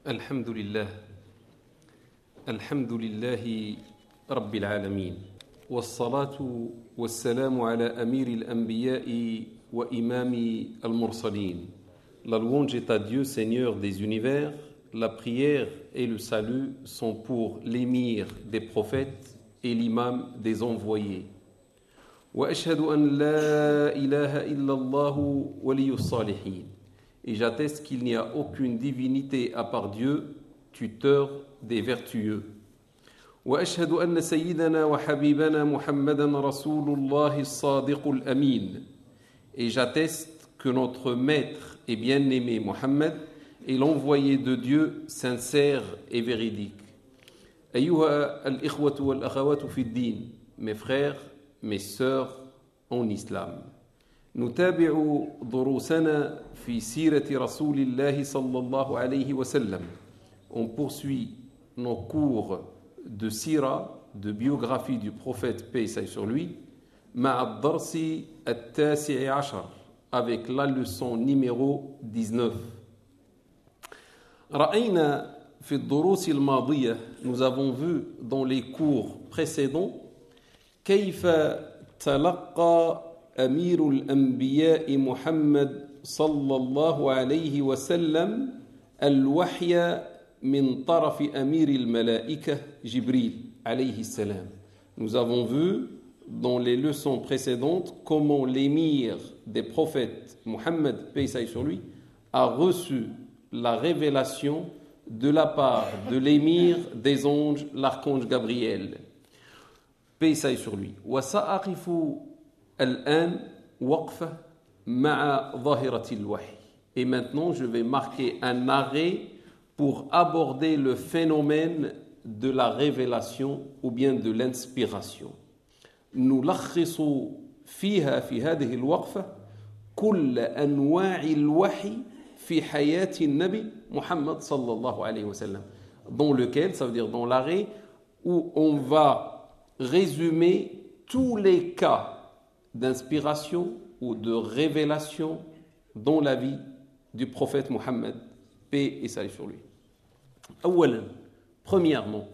الحمد لله الحمد لله رب العالمين والصلاة والسلام على أمير الأنبياء وإمام المرسلين. La louange est à Dieu, Seigneur des univers. La prière et le salut sont pour l'émir des prophètes et l'imam des envoyés. وأشهد أن لا إله إلا الله ولي الصالحين. Et j'atteste qu'il n'y a aucune divinité à part Dieu, tuteur des vertueux. وأشهد أن سيدنا وحبيبنا محمدا رسول الله الصادق الأمين. Et j'atteste que notre maître et bien-aimé Mohammed est l'envoyé de Dieu sincère et véridique. أيها الإخوة والأخوات في الدين. Mes frères, mes sœurs en islam. نتابع دروسنا في سيرة رسول الله صلى الله عليه وسلم. On poursuit nos cours de sira, de biographie du prophète, paix et salut sur lui, مع الدرس التاسع عشر, avec la leçon numéro 19. رأينا في الدروس الماضية, nous avons vu dans les cours précédents كيف تلقى أمير الأنبياء محمد صلى الله عليه وسلم الوحي من طرف أمير الملائكة جبريل عليه السلام. Nous avons vu dans les leçons précédentes comment l'émir des prophètes Mohammed, paix et salut sur lui, a reçu la révélation de la part de l'émir des anges, l'archange Gabriel, paix et salut sur lui. وسأقف الآن وقفة مع ظاهرة الوحي. Et maintenant, je vais marquer un arrêt pour aborder le phénomène de la révélation ou bien de l'inspiration. نلخص فيها في هذه الوقفة كل أنواع الوحي في حياة النبي محمد صلى الله عليه وسلم. Dans lequel, ça veut dire dans l'arrêt, où on va résumer tous les cas d'inspiration ou de révélation dans la vie du prophète Mohammed, paix et salut sur lui. أولا, premièrement,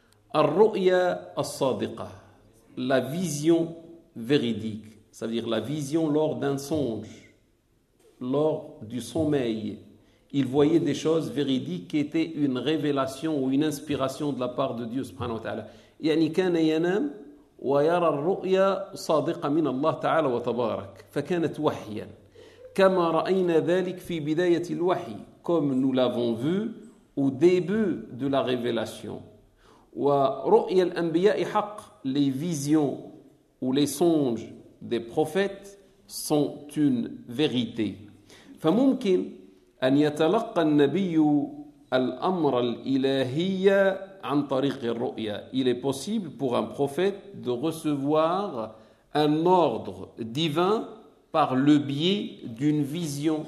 الرؤيا الصادقة, la vision véridique, ça veut dire la vision lors d'un songe, lors du sommeil. Il voyait des choses véridiques qui étaient une révélation ou une inspiration de la part de Dieu subhanahu wa ta'ala. يعني كان ينام ويرى الرؤيا صادقة من الله تعالى وتبارك فكانت وحيا كما رأينا ذلك في بداية الوحي, comme nous l'avons vu au début de la révélation. ورؤيا الأنبياء حق, les visions ou les songes des prophètes sont une vérité. فممكن أن يتلقى النبي الأمر الإلهي عن طريق الرؤيا. Il est possible pour un prophète de recevoir un ordre divin par le biais d'une vision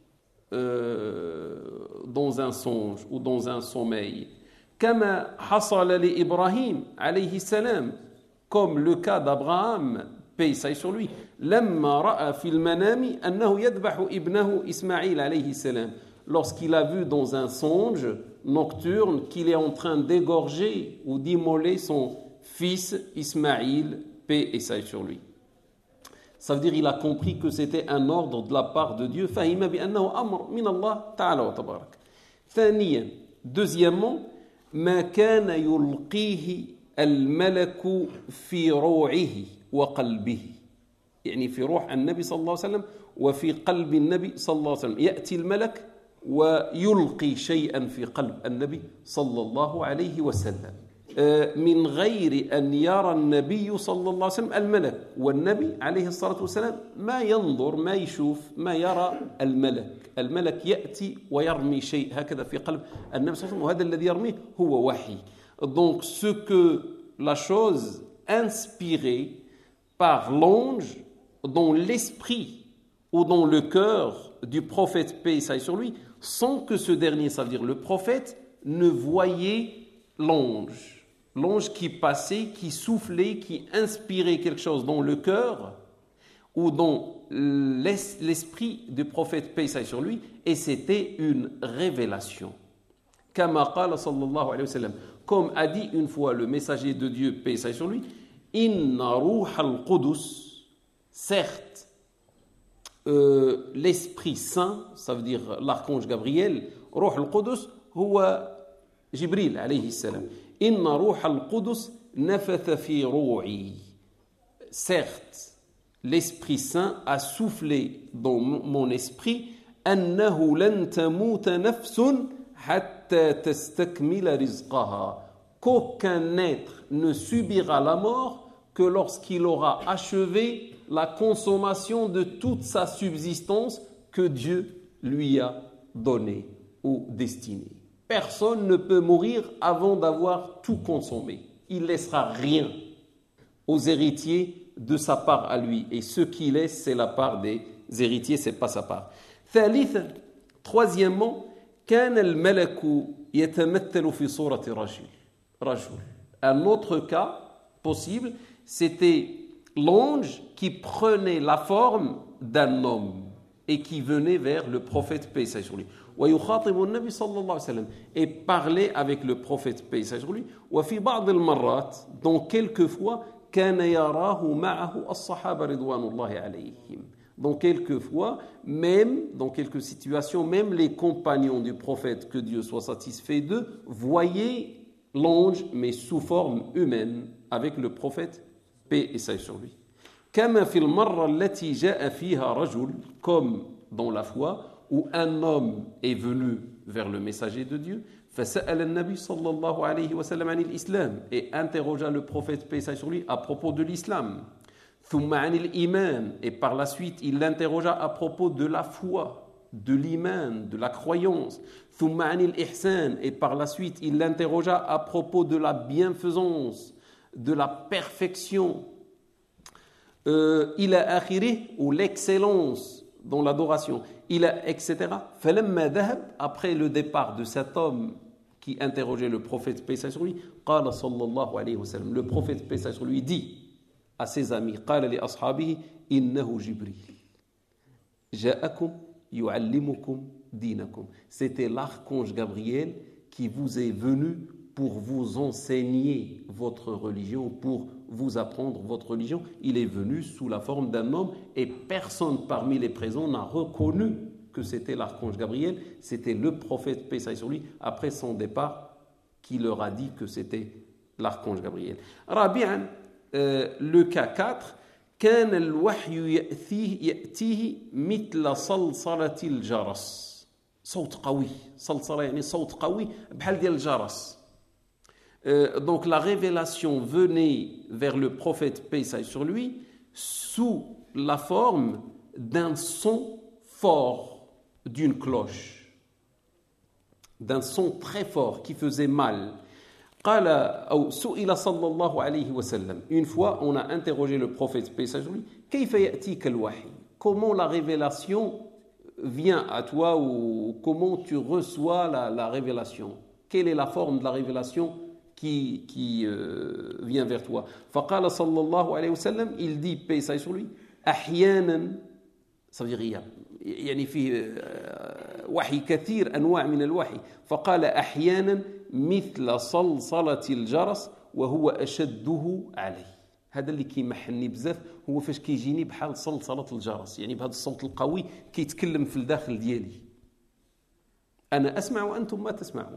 dans un songe ou dans un sommeil. كما حصل لإبراهيم عليه السلام, comme le cas d'Abraham, paix et salut sur lui, لما رأى في المنام أنه يذبح ابنه إسماعيل عليه السلام, lorsqu'il a vu dans un songe nocturne qu'il est en train d'égorger ou d'immoler son fils Ismaïl, paix et salut sur lui. Ça veut dire qu'il a compris que c'était un ordre de la part de Dieu. فهم بأنه أمر من الله تعالى وتبارك. ثانيا, deuxièmement, ما كان يلقيه الملك في روعه وقلبه, يعني في روح النبي صلى الله عليه وسلم وفي قلب النبي صلى الله عليه وسلم. يأتي الملك ويلقي شيئا في قلب النبي صلى الله عليه وسلم من غير أن يرى النبي صلى الله عليه وسلم الملك, والنبي عليه الصلاة والسلام ما ينظر, ما يشوف, ما يرى الملك. الملك يأتي ويرمي شيء هكذا في قلب النبي صلى الله عليه وسلم, وهذا الذي يرميه هو وحي. Donc ce que la chose inspirée par l'ange dans l'esprit ou dans le cœur du prophète, paix et salut sur lui, sans que ce dernier, ça veut dire le prophète, ne voyait l'ange. L'ange qui passait, qui soufflait, qui inspirait quelque chose dans le cœur ou dans l'esprit du prophète, paix et salut sur lui, et c'était une révélation. كما قال صلى الله عليه وسلم, comme a dit une fois le messager de Dieu, paix et salut sur lui, Inna ruha al-Qudus, certes, l'Esprit Saint, ça veut dire l'archange Gabriel, Ruh al-Qudus, huwa Jibril alayhi salam. Inna ruha al-Qudus nafatha fi ru'i. Certes, l'Esprit Saint a soufflé dans mon esprit أنه لن تموت نفس حتى تستكمل رزقها. Qu'aucun être ne subira la mort que lorsqu'il aura achevé la consommation de toute sa subsistance que Dieu lui a donnée ou destinée. Personne ne peut mourir avant d'avoir tout consommé. Il ne laissera rien aux héritiers de sa part à lui. Et ce qu'il laisse, c'est la part des héritiers, ce n'est pas sa part. ثالثا, troisièmement, كان الملك يتمثل في صورة رجل. Un autre cas possible, c'était l'ange qui prenait la forme d'un homme et qui venait vers le prophète paix et salut sur lui. ويخاطب النبي صلى الله عليه وسلم, et parlait avec le prophète paix et salut sur lui. وفي بعض المرات, donc quelquefois, كان يراه معه الصحابة رضوان الله عليهم. Donc quelquefois, même dans quelques situations, même les compagnons du prophète, que Dieu soit satisfait d'eux, voyaient l'ange, mais sous forme humaine, avec le prophète, paix et salut sur lui. كما في المرة التي جاء فيها رجل, comme dans la fois où un homme est venu vers le messager de Dieu, فسأل النبي صلى الله عليه وسلم عن الإسلام, et interrogea le prophète, paix et salut sur lui, à propos de l'islam. ثم عن الإيمان, et par la suite il l'interrogea à propos de la foi, de l'iman, de la croyance. ثم عن الإحسان, et par la suite il l'interrogea à propos de la bienfaisance, de la perfection. إلى آخره, ou l'excellence dans l'adoration, etc. فلما ذهب, après le départ de cet homme qui interrogeait le prophète paix sur lui, قال صلى الله عليه وسلم, le prophète paix sur lui dit à ses amis, قال لأصحابه إنه جبريل جاءكم يعلمكم دينكم. C'était l'archange Gabriel qui vous est venu pour vous enseigner votre religion, pour vous apprendre votre religion. Il est venu sous la forme d'un homme et personne parmi les présents n'a reconnu que c'était l'archange Gabriel. C'était le prophète, paix sur lui, après son départ, qui leur a dit que c'était l'archange Gabriel. رابعا, le cas 4, كان الوحي يأتيه مثل صلصلة الجرس. صوت قوي, صلصلة يعني صوت قوي بحال ديال الجرس. Donc la révélation venait vers le prophète, paix sur lui, sous la forme d'un son fort d'une cloche, d'un son très fort qui faisait mal. قال أو سئل صلى الله عليه وسلم, une fois on a interrogé le prophète, paix sur lui, كيف يأتيك الوحي, comment la révélation vient à toi, ou comment tu reçois la révélation, quelle est la forme de la révélation qui vient vers toi. فقال صلى الله عليه وسلم, il dit, paix sur lui, أحيانا, ça veut dire يعني فيه وحي كثير, أنواع من الوحي. فقال أحيانا مثل صلصلة الجرس وهو أشده علي. هذا اللي كيمحني بزاف هو فاش كيجيني بحال صلصلة الجرس, يعني بهذا الصوت القوي كيتكلم في الداخل ديالي, أنا أسمع وأنتم ما تسمعون.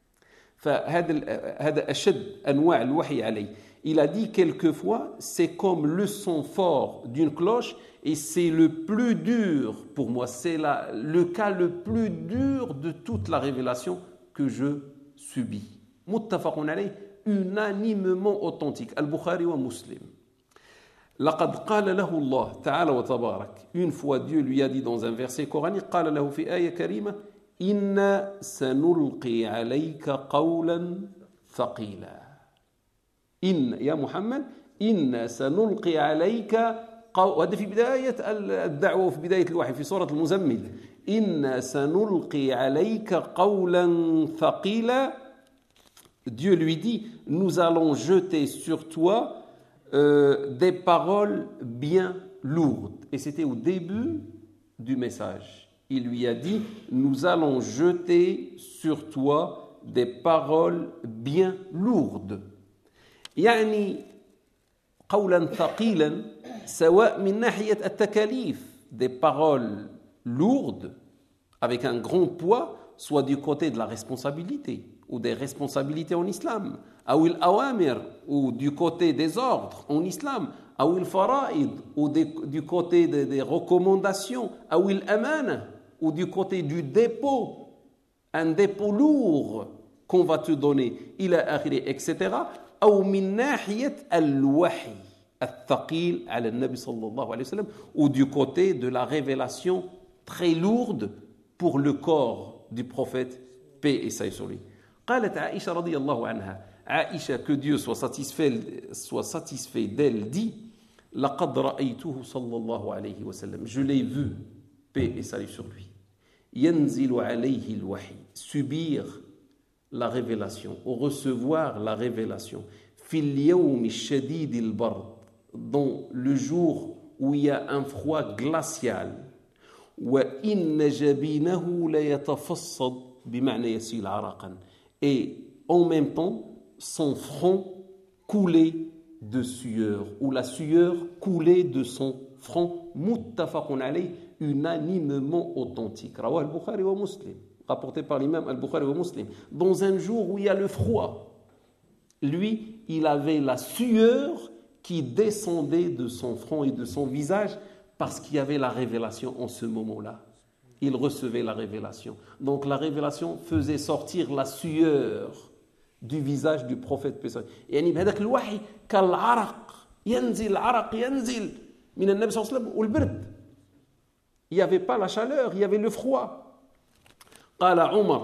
فهذا أشد أنواع الوحي علي. Il a dit quelquefois, c'est comme le son fort d'une cloche, et c'est le plus dur pour moi, c'est le cas le plus dur de toute la révélation que je subis. Muttafaqun alayh, unanimement authentique. Al-Bukhari wa Muslim. لقد قال له الله تعالى وتبارك, une fois Dieu lui a dit dans un verset coranique, قال له في آية كريمة, إنا سنلقي عليك قولا ثقيلا. إن يا محمد إنا سنلقي عليك وهذا في بداية الدعوة وفي بداية الوحي في سورة المزمل. إنا سنلقي عليك قولا ثقيلا. Dieu lui dit, nous allons jeter sur toi des paroles bien lourdes. Et c'était au début du message. Il lui a dit, nous allons jeter sur toi des paroles bien lourdes. يعني قولا ثقيلا سواء من ناحية التكاليف, des paroles lourdes avec un grand poids, soit du côté de la responsabilité ou des responsabilités en islam, ou l'awamir, ou du côté des ordres en islam, ou l'faraïd, ou du côté des recommandations, ou l'amana, ou du côté du dépôt, un dépôt lourd qu'on va te donner, etc. ou min nahiyat al-wahy, al-thaqil ala al-nabi sallallahu alayhi wa sallam, ou du côté de la révélation très lourde pour le corps du prophète, paix et salut sur lui. قالت عائشة رضي الله عنها, Aïcha, que Dieu soit satisfait d'elle, dit لقد رأيته صلى الله عليه وسلم, je l'ai vu, paix et salut sur lui, ينزل عليه الوحي, subir la révélation ou recevoir la révélation, في اليوم الشديد البرد, dans le jour où il y a un froid glacial, وإن جبينه ليتفصد بمعنى يسيل عرقا, et en même temps son front coulait de sueur, ou la sueur coulait de son front, muttafaqun alayh, unanimement authentique. Rawah al-Bukhari wa Muslim, rapporté par l'imam al-Bukhari wa Muslim. Dans un jour où il y a le froid, lui, il avait la sueur qui descendait de son front et de son visage parce qu'il y avait la révélation en ce moment-là. Il recevait la révélation. Donc la révélation faisait sortir la sueur du visage du prophète. يعني بهذاك الوحي كالعرق ينزل العرق ينزل من النبي صلى الله عليه وسلم والبرد. Il n'y avait pas la chaleur, il y avait le froid. قال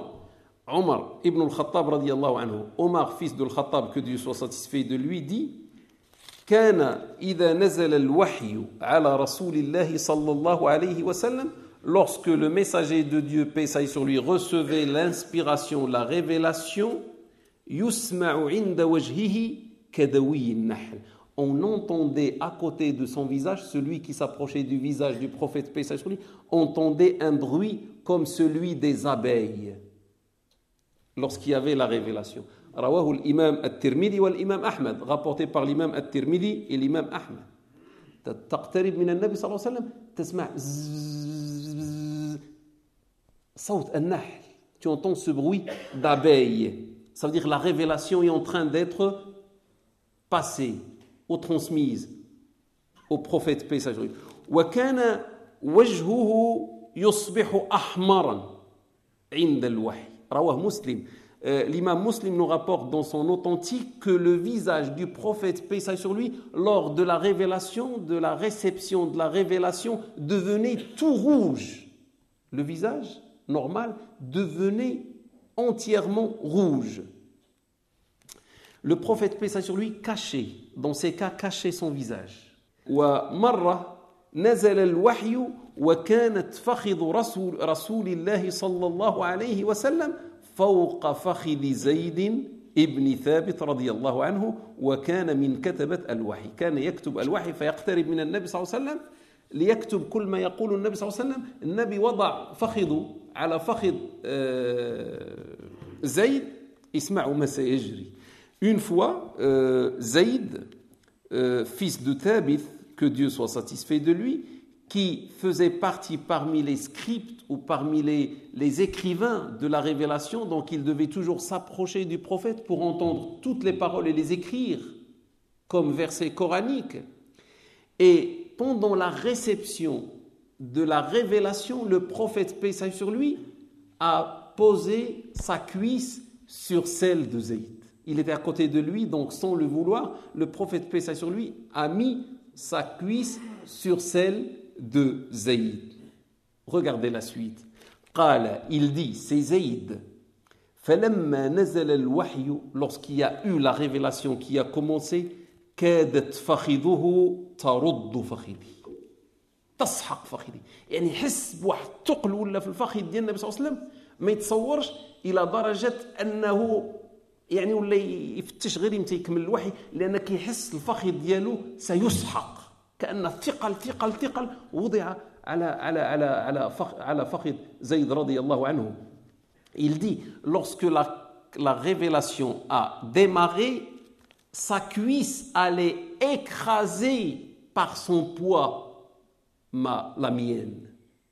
عمر ibn al-Khattab رضي الله عنه, Omar fils de al-Khattab, que Dieu soit satisfait de lui, dit كان إذا نزل الوحي على رسول الله صلى الله عليه وسلم, lorsque le messager de Dieu, paix et sur lui, recevait l'inspiration, la révélation, يسمع عند وجهه كدوي النحل, on entendait à côté de son visage, celui qui s'approchait du visage du prophète, paix et sur lui, entendait un bruit comme celui des abeilles lorsqu'il y avait la révélation. رواه الإمام الترمذي والإمام أحمد, rapporté par l'imam الترمذي et l'imam Ahmed. تقترب من النبي صلى الله عليه وسلم تسمع صوت النحل, tu entends ce bruit d'abeilles. Ça veut dire que la révélation est en train d'être passée ou transmise au prophète, paix et salut. وكان وجهه يصبح أحمرا عند الوحي. رواه مسلم. L'imam Muslim nous rapporte dans son authentique que le visage du prophète, paix et sur lui, lors de la révélation, de la réception de la révélation, devenait tout rouge. Le visage normal devenait entièrement rouge. Le prophète, paix et sur lui, cachait, dans ces cas, cachait son visage. ومرة نزل الوحي وكانت فخذ رسول الله صلى الله عليه وسلم فوق فخذ زيد ابن ثابت رضي الله عنه, وكان من كتبة الوحي, كان يكتب الوحي فيقترب من النبي صلى الله عليه وسلم ليكتب كل ما يقول النبي صلى الله عليه وسلم. النبي وضع فخذه على فخذ زيد, اسمعوا ما سيجري. Une fois, Zayd, fils de Thabith, que Dieu soit satisfait de lui, qui faisait partie parmi les scripts ou parmi les écrivains de la révélation, donc il devait toujours s'approcher du prophète pour entendre toutes les paroles et les écrire comme versets coraniques. Et pendant la réception de la révélation, le prophète, paix et salut sur lui, a posé sa cuisse sur celle de Zayd. Il était à côté de lui, donc sans le vouloir, le prophète, paix et salut sur lui, a mis sa cuisse sur celle de Zayd. Regardez la suite. قال, il dit, c'est Zayd. فلما نزل الوحي, lorsqu'il y a eu la révélation qui a commencé, كادت فخذه ترد فخذي, تسحق فخذي, يعني يحس بواحد ثقل ولا في الفخذ ديال النبي صلى الله عليه وسلم ما يتصورش الى درجه انه يعني ولا يفتش غير يمتى يكمل الوحي, لان كيحس الفخذ ديالو سيسحق, كأن ثقل وضع على فخذ زيد رضي الله عنه. Il dit, lorsque la révélation a démarré, sa cuisse allait écraser par son poids la mienne.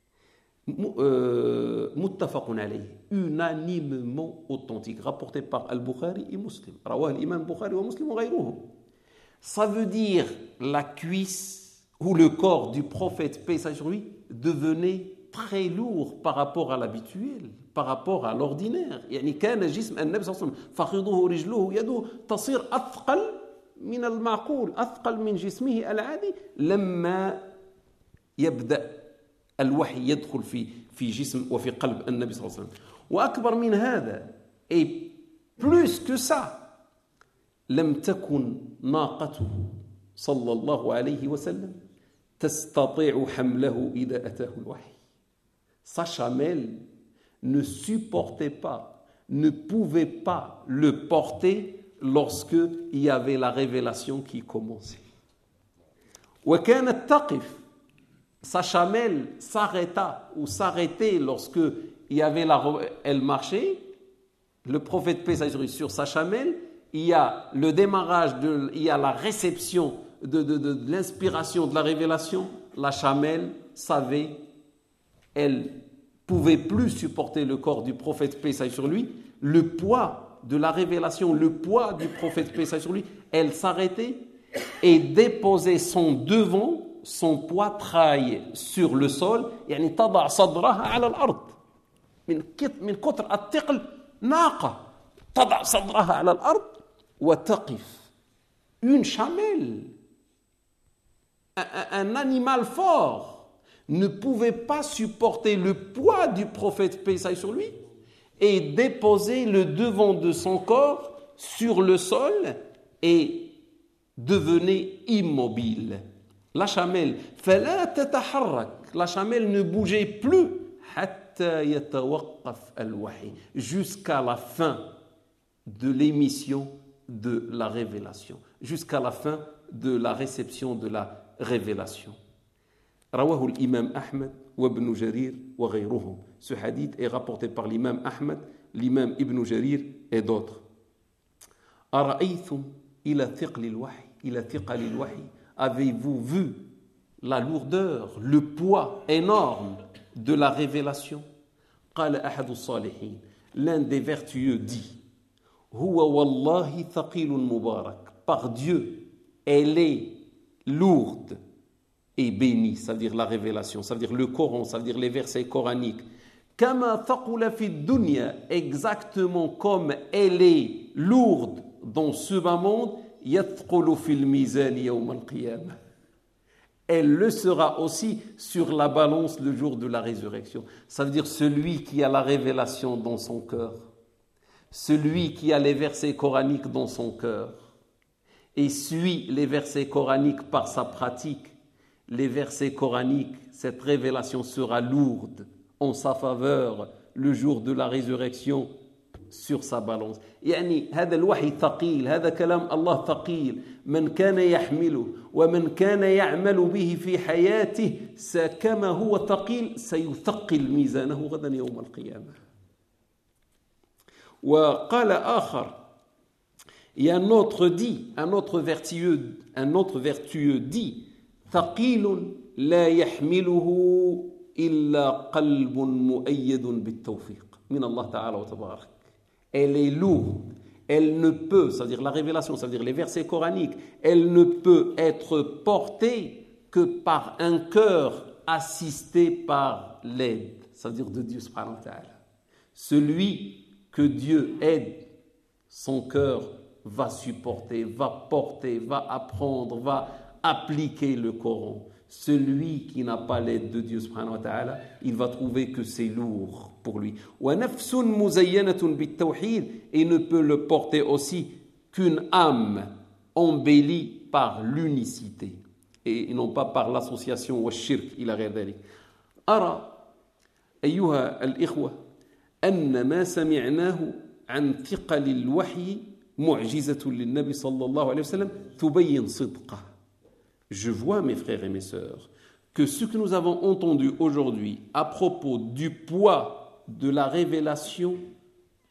Muttafaqun alayh, unanimement authentique, rapporté par Al-Bukhari et Muslim. Rawah al-Imam Bukhari wa Muslim wa ghayruhum. Ça veut dire la cuisse ou le corps du prophète, paix sur lui, devenait très lourd par rapport à l'habituel, par rapport à l'ordinaire. يعني كان جسم النبي صلى الله عليه وسلم فخذه رجله يده تصير أثقل من المعقول، أثقل من جسمه العادي لما يبدأ الوحي يدخل في جسم وفي قلب النبي صلى الله عليه وسلم. وأكبر من هذا et plus que ça لم تكن ناقته صلى الله عليه وسلم تستطيع حمله إذا أتاه الوحي. Sa chamelle ne supportait pas, ne pouvait pas le porter lorsque il y avait la révélation qui commençait. وكانت تقف, sa chamelle s'arrêta ou s'arrêtait lorsque il y avait elle marchait. Le prophète paix sur sa chamelle, il y a le démarrage, il y a la réception de l'inspiration, de la révélation. La chamelle savait, elle pouvait plus supporter le corps du prophète paix sur lui, le poids de la révélation, le poids du prophète paix sur lui, elle s'arrêtait et déposait son devant, son poitrail sur le sol, يعني تضع صدرها على الأرض من كثر الثقل ناقة تضع صدرها على الأرض وتقف. Une chamelle, un animal fort ne pouvait pas supporter le poids du prophète paix sur lui et déposer le devant de son corps sur le sol et devenait immobile. La chamelle, فلا تتحرك, la chamelle ne bougeait plus حتى يتوقف الوحي, jusqu'à la fin de l'émission de la révélation, jusqu'à la fin de la réception de la révélation. رواه الإمام أحمد وابن جرير وغيرهم. Ce hadith est rapporté par l'imam Ahmed, l'imam Ibn Jarir et d'autres. أرأيتم إلى ثقل الوحي إلى ثقل الوحي. Avez-vous vu la lourdeur, le poids énorme de la révélation? قال أحد الصالحين, l'un des vertueux dit, هو والله ثقيل مبارك. Par Dieu, elle est lourde et bénie, ça veut dire la révélation, ça veut dire le Coran, ça veut dire les versets coraniques. كما ثقل في الدنيا, exactement comme elle est lourde dans ce bas monde, يثقل في الميزان يوم القيامة. Elle le sera aussi sur la balance le jour de la résurrection. Ça veut dire celui qui a la révélation dans son cœur, celui qui a les versets coraniques dans son cœur et suit les versets coraniques par sa pratique, les versets coraniques, cette révélation sera lourde en sa faveur le jour de la résurrection sur sa balance. يعني هذا الوحي ثقيل, هذا كلام الله ثقيل, من كان يحمله ومن كان يعمل به في حياته كما هو ثقيل سيثقل ميزانه غدا يوم القيامة. وقال آخر, il y a un autre dit, un autre vertueux dit, ثقيل لا يحمله إلا قلب مؤيد بالتوفيق من الله تعالى وتبارك. Elle est lourde, elle ne peut, c'est-à-dire la révélation, c'est-à-dire les versets coraniques, elle ne peut être portée que par un cœur assisté par l'aide, c'est-à-dire de Dieu subhanahu wa ta'ala. Celui que Dieu aide, son cœur va supporter, va porter, va apprendre, va appliquer le Coran. Celui qui n'a pas l'aide de Dieu subhanahu wa ta'ala, il va trouver que c'est lourd pour lui. وَنَفْسٌ مُزَيَّنَةٌ بِالتَّوْحِيدِ, et ne peut le porter aussi qu'une âme embellie par l'unicité et non pas par l'association والشرك إلى غير ذلك. أرى أيها الإخوة أن ما سمعناه عن ثقل الوحي معجزة للنبي صلى الله عليه وسلم تبين صدقه. Je vois, mes frères et mes sœurs, que ce que nous avons entendu aujourd'hui à propos du poids de la révélation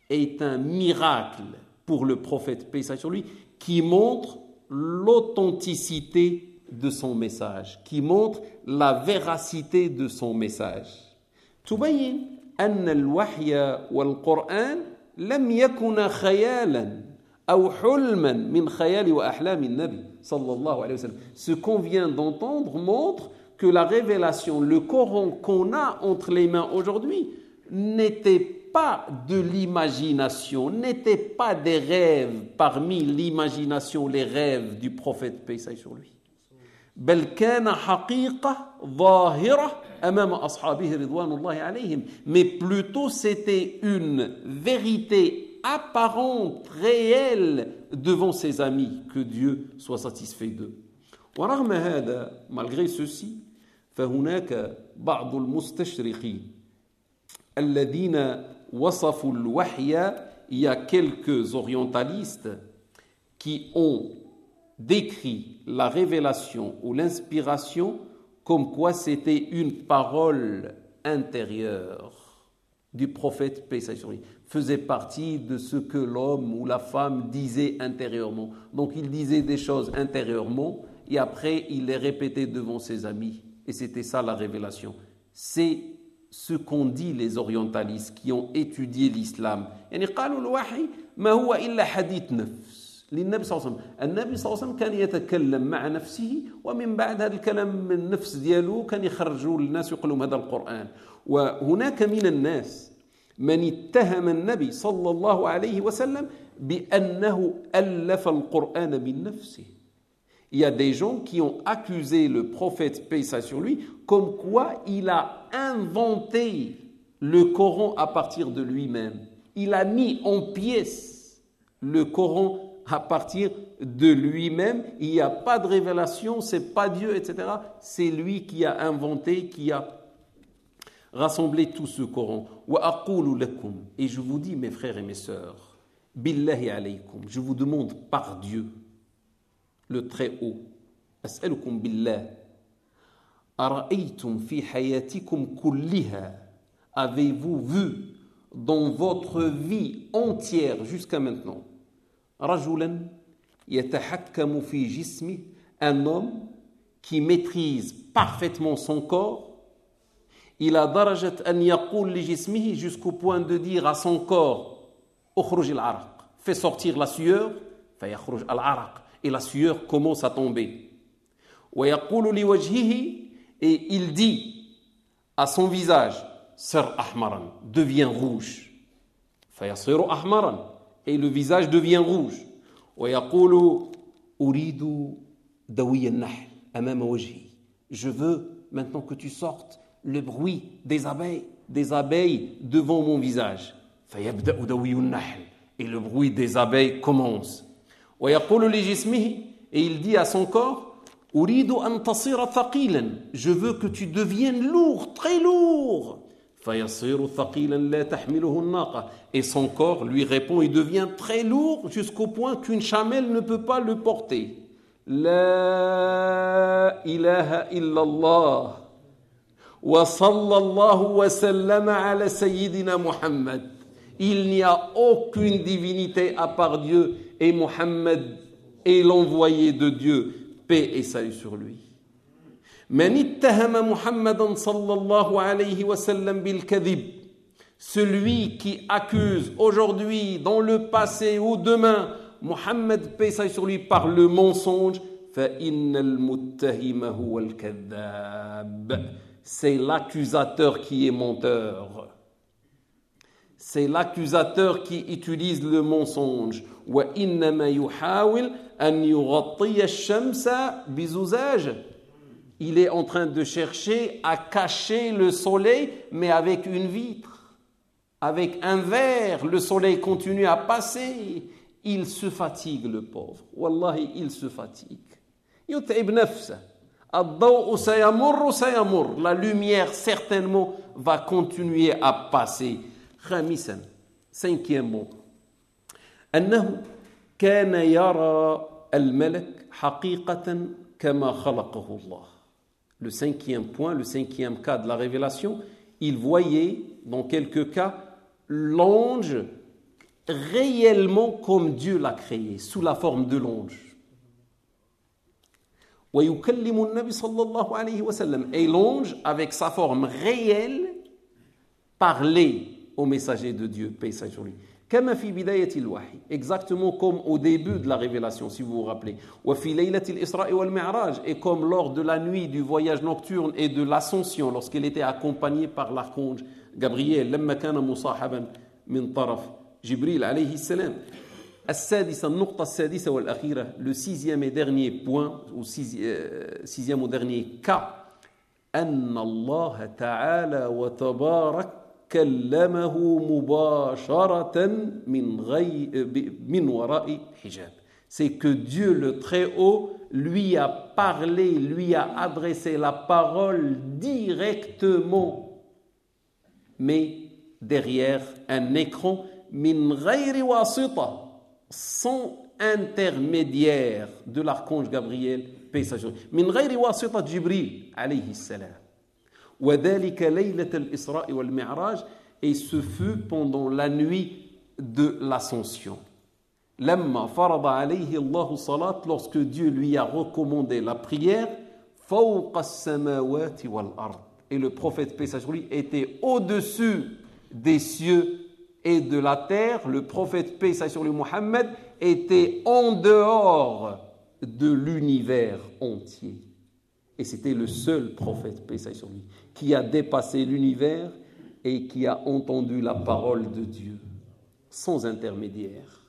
est un miracle pour le prophète, paix sur lui, qui montre l'authenticité de son message, qui montre la véracité de son message. تبين أن الوحي والقرآن لم يكن خيالا أو حلما من خيال وأحلام النبي صلى الله عليه وسلم. Ce qu'on vient d'entendre montre que la révélation, le Coran qu'on a entre les mains aujourd'hui n'était pas de l'imagination, n'était pas des rêves parmi l'imagination, les rêves du prophète, paix sur lui. بل كان حقيقة ظاهرة أمام أصحابه رضوان الله عليهم. Mais plutôt c'était une vérité apparente, réelle devant ses amis, que Dieu soit satisfait d'eux. ورغم هذا, malgré ceci, فهناك بعض المستشرقين الذين وصفوا الوحي, il y a quelques orientalistes qui ont décrit la révélation ou l'inspiration comme quoi c'était une parole intérieure du prophète, paix sur lui, faisait partie de ce que l'homme ou la femme disait intérieurement. Donc il disait des choses intérieurement et après il les répétait devant ses amis. Et c'était ça la révélation. C'est ce qu'ont dit les orientalistes qui ont étudié l'islam. يعني قالوا الوحي ما هو إلا حديث نفس. للنبي صلى الله عليه وسلم. النبي صلى الله عليه وسلم كان يتكلم مع نفسه ومن بعد هذا الكلام من النفس ديالو كان يخرجوا للناس ويقول لهم هذا القرآن. وهناك من الناس من اتهم النبي صلى الله عليه وسلم بأنه ألف القرآن من نفسه. Il y a des gens qui ont accusé le prophète, paix sur lui, comme quoi il a inventé le Coran à partir de lui-même. Il a mis en pièces le Coran à partir de lui-même. Il n'y a pas de révélation, c'est pas Dieu, etc. C'est lui qui a inventé, qui a rassemblé tout ce Coran. وَأَقُولُ لَكُمْ, et je vous dis, mes frères et mes sœurs, billahi alaykum, je vous demande par Dieu, le très haut, أسألكم بالله, أرأيتم في حياتكم كلها, avez-vous vu dans votre vie entière jusqu'à maintenant, رجلا يتحكم في جسمه, un homme qui maîtrise parfaitement son corps, إلى درجة أن يقول لجسمه, jusqu'au point de dire à son corps, أخرج العرق, fais sortir la sueur, فيخرج العرق, et la sueur commence à tomber. ويقول لوجهه, et il dit à son visage, صر أحمرا, devient rouge, فيصير أحمرا, et le visage devient rouge. ويقول أريد دوي النحل أمام وجهي, je veux maintenant que tu sortes le bruit des abeilles devant mon visage. فيبدأ دوي النحل, et le bruit des abeilles commence. ويقول لجسمه, et il dit à son corps, أريد أن تصير ثقيلا, je veux que tu deviennes lourd, très lourd. فيصير ثقيلا لا تحمله الناقة, et son corps lui répond, il devient très lourd jusqu'au point qu'une chamelle ne peut pas le porter. لا إله إلا الله وصلى الله وسلم على سيدنا محمد. Il n'y a aucune divinité à part Dieu, et Mohammed est l'envoyé de Dieu, paix et salut sur lui. من اتهم محمدا صلى الله عليه وسلم بالكذب, celui qui accuse aujourd'hui, dans le passé ou demain, Mohammed, paix et salut sur lui, par le mensonge, فإن المتهم هو الكذاب, c'est l'accusateur qui est menteur. C'est l'accusateur qui utilise le mensonge. وإنما يحاول أن يغطي الشمس بزجاج. Il est en train de chercher à cacher le soleil, mais avec une vitre, avec un verre. Le soleil continue à passer. Il se fatigue, le pauvre. Wallahi, il se fatigue. يتعب نفسه. الضوء سيمر سيمر. La lumière certainement va continuer à passer. خامسا, cinquièmement, أنه كان يرى الملك حقيقة كما خلقه الله. Le cinquième point, le cinquième cas de la révélation, il voyait dans quelques cas l'ange réellement comme Dieu l'a créé, sous la forme de l'ange. ويكلم النبي صلى الله عليه وسلم. Et l'ange, avec sa forme réelle, parlait au messager de Dieu, paix et salut sur lui. كما في بداية الوحي, exactement comme au début de la révélation, si vous vous rappelez. وفي ليلة الإسراء والمعراج, et comme lors de la nuit du voyage nocturne et de l'ascension, lorsqu'il était accompagné par l'archange Gabriel, لما كان مصاحبا من طرف جبريل عليه السلام. السادسة, النقطة السادسة والأخيرة, le sixième et dernier point, ou sixième ou dernier cas, أن الله تعالى وتبارك كلمه مباشرة من وراء حجاب. C'est que Dieu le Très-Haut lui a parlé, lui a adressé la parole directement, mais derrière un écran, min ghayri wasita, sans intermédiaire de l'archange Gabriel, paix et salut, min ghayri wasita Jibril alayhi salam. وذلك ليلة الإسراء والمعراج, et ce fut pendant la nuit de l'ascension. لما فرض عليه الله الصلاة, lorsque Dieu lui a recommandé la prière, فوق السماوات والأرض, et le prophète paix et salut sur lui était au-dessus des cieux et de la terre. Le prophète paix et salut sur lui, Mohammed, était en dehors de l'univers entier. Et c'était le seul prophète, paix et salut sur lui, qui a dépassé l'univers et qui a entendu la parole de Dieu, sans intermédiaire.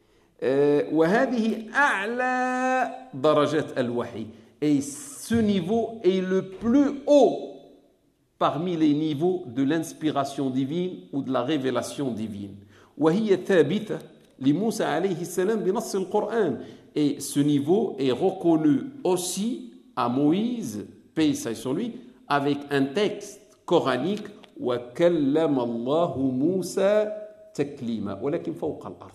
وهذه أعلى درجات الوحي. Et ce niveau est le plus haut parmi les niveaux de l'inspiration divine ou de la révélation divine. وهي ثابتة لموسى عليه السلام بنص القرآن. Et ce niveau est reconnu aussi à Moïse, paix et salut sur lui, avec un texte coranique, وَكَلَّمَ اللَّهُ مُوسَى تَكْلِيمًا ولكن فوق الأرض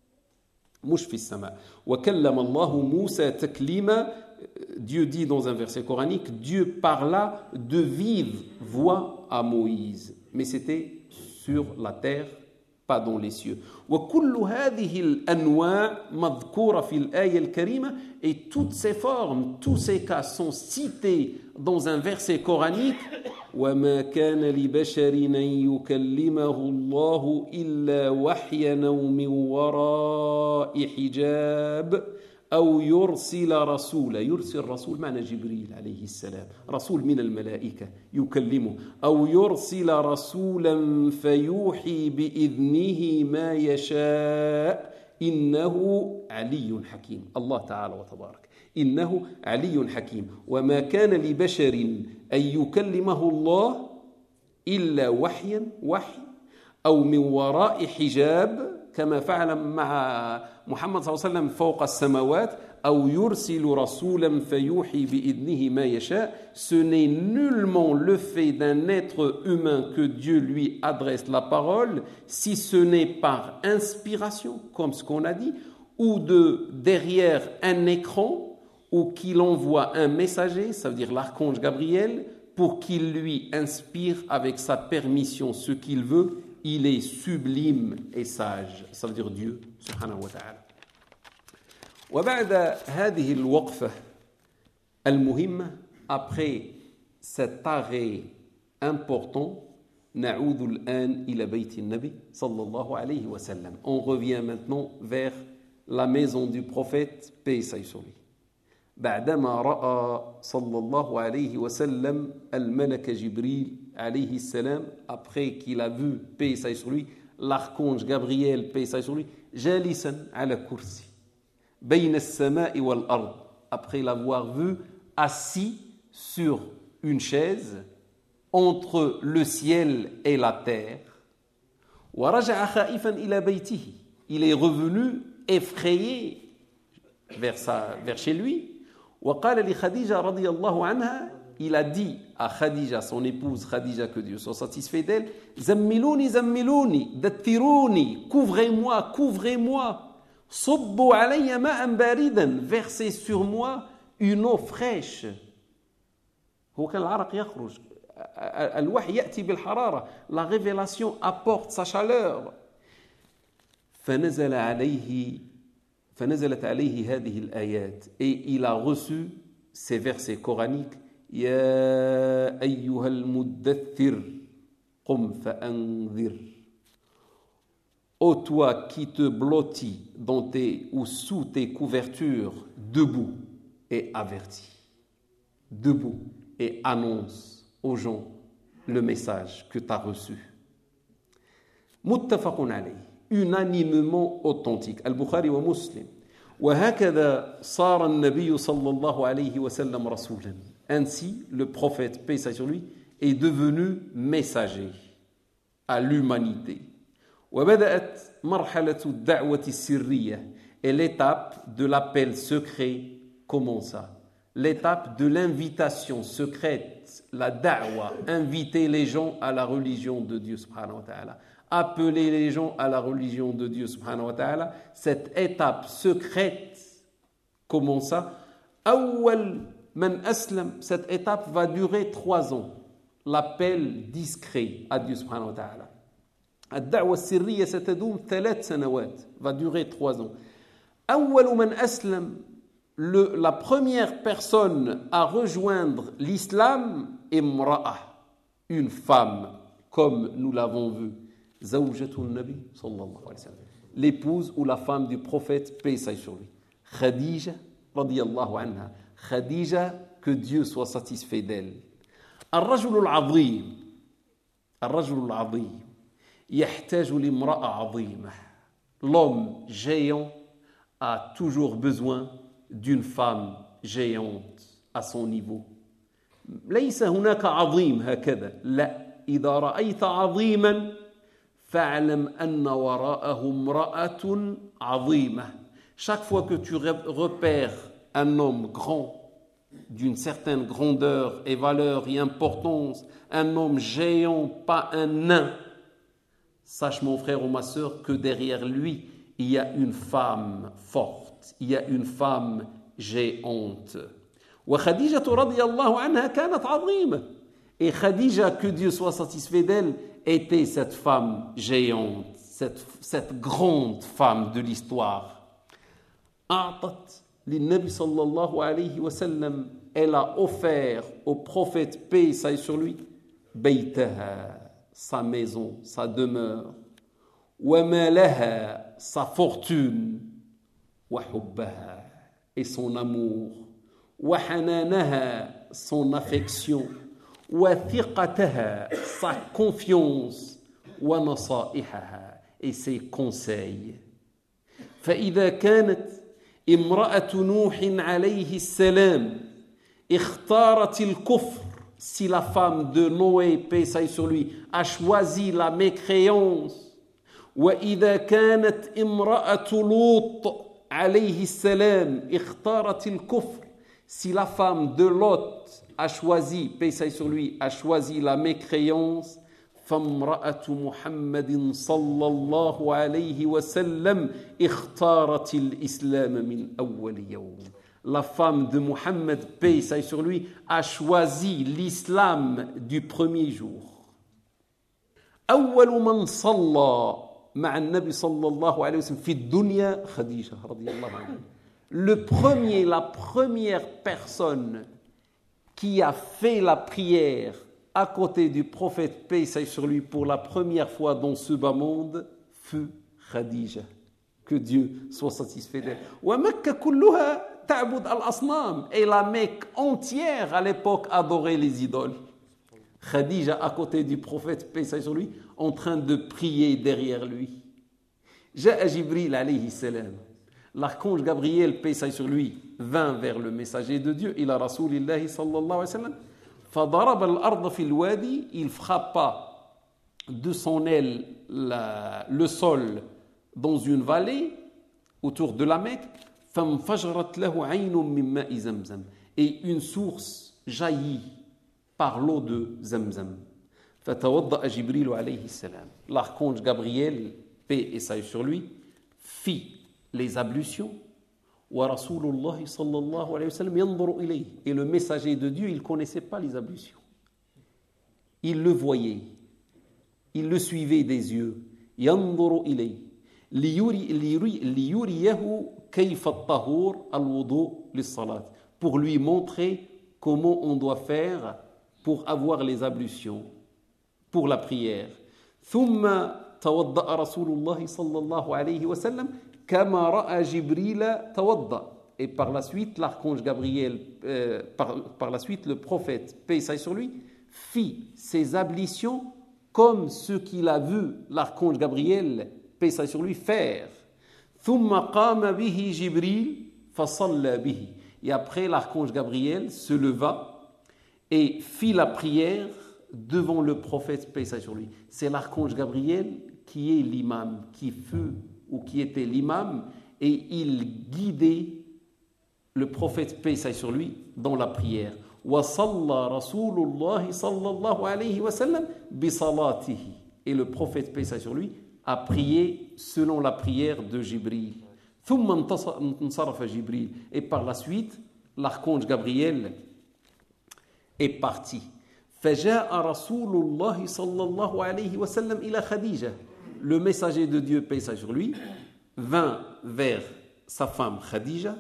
مش في السماء. وَكَلَّمَ اللَّهُ مُوسَى تَكْلِيمًا. Dieu dit dans un verset coranique, Dieu parla de vive voix à Moïse, mais c'était sur la terre, pas dans les cieux. وكل هذه الأنواع مذكورة في الآية الكريمة. Et toutes ces formes, tous ces cas sont cités dans un verset coranique. وما كان لبشر أن يكلمه الله إلا وحيا أو من وراء حجاب أو يرسل رسولا. يرسل رسول معنى جبريل عليه السلام، رسول من الملائكة يكلمه، أو يرسل رسولا فيوحي بإذنه ما يشاء إنه علي حكيم. الله تعالى وتبارك إنه علي حكيم. وما كان لبشر أن يكلمه الله إلا وحي أو من وراء حجاب كما فعل مع محمد صلى الله عليه وسلم فوق السماوات أو يرسل رسولا فيوحي بإذنه ما يشاء. Ce n'est nullement le fait d'un être humain que Dieu lui adresse la parole, si ce n'est par inspiration, comme ce qu'on a dit, ou de derrière un écran, ou qu'il envoie un messager, ça veut dire l'archange Gabriel, pour qu'il lui inspire avec sa permission ce qu'il veut. Il est sublime et sage, ça veut dire Dieu subhanahu wa ta'ala. وبعد هذه الوقفة المهمة, après cet arrêt important, نعود الآن إلى بيت النبي صلى الله عليه وسلم. On revient maintenant vers la maison du prophète, paix et salut sur lui. بعدما رأى صلى الله عليه وسلم الملك جبريل عليه السلام, après qu'il a vu, paix et salut sur lui, l'archange Gabriel, paix et salut sur lui, جالسا على كرسي بين السماء والأرض, après l'avoir vu assis sur une chaise entre le ciel et la terre. ورجع خائفا إلى بيته, il est revenu effrayé vers chez lui. وقال لخديجة رضي الله عنها, il a dit à Khadija, son épouse Khadija, que Dieu soit satisfait d'elle, زملوني زملوني دثروني, couvrez-moi, couvrez-moi, صبوا علي ماء باردا, versez sur moi une eau fraîche. هو كان العرق يخرج, الوحي يأتي بالحرارة, la révélation apporte sa chaleur. فنزل عليه فنزلت عليه هذه الآيات et il a reçu ces versets coraniques يا أيها المدثر قم فأنذر. Ô toi qui te blottis dans tes ou sous tes couvertures, debout et avertis. Debout et annonce aux gens le message que tu as reçu. Muttafaqun alayh, unanimement authentique. Al-Bukhari wa Muslim. وهكذا صار النبي صلى الله عليه وسلم رسولا. Ainsi, le prophète, paix sur lui, est devenu messager à l'humanité. وبدأت مرحلة الدعوة السرية. Et l'étape de l'appel secret commença. L'étape de l'invitation secrète, la da'wa, inviter les gens à la religion de Dieu subhanahu wa ta'ala, appeler les gens à la religion de Dieu subhanahu wa ta'ala, cette étape secrète commença. Awwal man aslam, cette étape va durer 3 ans, l'appel discret à Dieu subhanahu wa ta'ala. الدعوة السرية ستدوم 3 سنوات, va durer 3 ans. أول من أسلم, la première personne à rejoindre l'islam, imra'a, une femme, comme nous l'avons vu, zawjatun nabi sallallahu alayhi wa sallam, l'épouse ou la femme du prophète, paix sur lui, Khadija radiyallahu anha, Khadija, que Dieu soit satisfait d'elle. الرجل العظيم, الرجل العظيم يحتاج لامرأة عظيمة. L'homme géant a toujours besoin d'une femme géante à son niveau. ليس هناك عظيم هكذا، لا، إذا رأيت عظيما فاعلم أن وراءه امرأة عظيمة. Chaque fois que tu repères un homme grand, d'une certaine grandeur et valeur et importance, un homme géant, pas un nain, sache mon frère ou ma sœur que derrière lui, il y a une femme forte, il y a une femme géante. وخديجة رضي الله عنها كانت عظيمة. Et Khadija, que Dieu soit satisfait d'elle, était cette femme géante, cette grande femme de l'histoire. أعطت للنبي صلى الله عليه وسلم, elle a offert au prophète, paix et salut sur lui, بيتها, sa maison, sa demeure, ومالها, sa fortune, وحبها, et son amour, وحنانها, son affection, وثقتها, sa confiance, ونصائحها, et ses conseils. فإذا كانت امرأة نوح عليه السلام اختارت الكفر, si la femme de Noé, paix sur lui, a choisi la mécréance, وإذا كانت امرأة لوط عليه السلام اختارت الكفر, si la femme de Lot a choisi, paix sur lui, a choisi la mécréance, فامرأة محمد صلى الله عليه وسلم اختارت الإسلام من أول يوم. La femme de Muhammad, paix sur lui, a choisi l'islam du premier jour. أول من صلى مع النبي صلى الله عليه وسلم في الدنيا خديجة رضي الله عنها. La première personne qui a fait la prière à côté du prophète, paix sur lui, pour la première fois dans ce bas monde, fut Khadija. Que Dieu soit satisfait d'elle. ومكة كلها تعبد الأصنام. Et la Mecque entière à l'époque adorait les idoles. Khadija à côté du prophète, paix sur lui, en train de prier derrière lui. جاء جبريل عليه السلام. L'archange Gabriel, paix sur lui, vint vers le messager de Dieu, إلى رسول الله صلى الله عليه وسلم. فضرب الأرض في الوادي, il frappa de son aile le sol dans une vallée autour de la Mecque. فانفجرت له عين من ماء زمزم, et une source jaillit par l'eau de Zamzam. فتوضأ جبريل عليه السلام. L'archange Gabriel, paix et salut sur lui, fit les ablutions. ورسول الله صلى الله عليه وسلم ينظر إليه. Et le messager de Dieu, il ne connaissait pas les ablutions. Il le voyait. Il le suivait des yeux. ينظر إليه. ليريه كيف الطهور الوضوء للصلاة, pour lui montrer comment on doit faire pour avoir les ablutions pour la prière. ثم توضأ رسول الله صلى الله عليه وسلم كما رأى جبريل توضأ. Et par la suite, l'archange Gabriel, par la suite, le prophète, paix et salut sur lui, fit ses ablutions comme ce qu'il a vu l'archange Gabriel, paix et salut sur lui, faire. ثم قام به جبريل فصلى به. Et après, l'archange Gabriel se leva et fit la prière devant le prophète, paix et salut sur lui. C'est l'archange Gabriel qui est l'imam, qui fut ou qui était l'imam, et il guidait le prophète, paix et salut sur lui, dans la prière. وصلى رسول الله صلى الله عليه وسلم بصلاته. Et le prophète, paix et salut sur lui, a prié selon la prière de Jibril. ثم انصرف جبريل. Et par la suite, l'archange Gabriel est parti. فجاء رسول الله صلى الله عليه وسلم إلى خديجة. Le messager de Dieu, paix et salut sur lui, vint vers sa femme Khadija.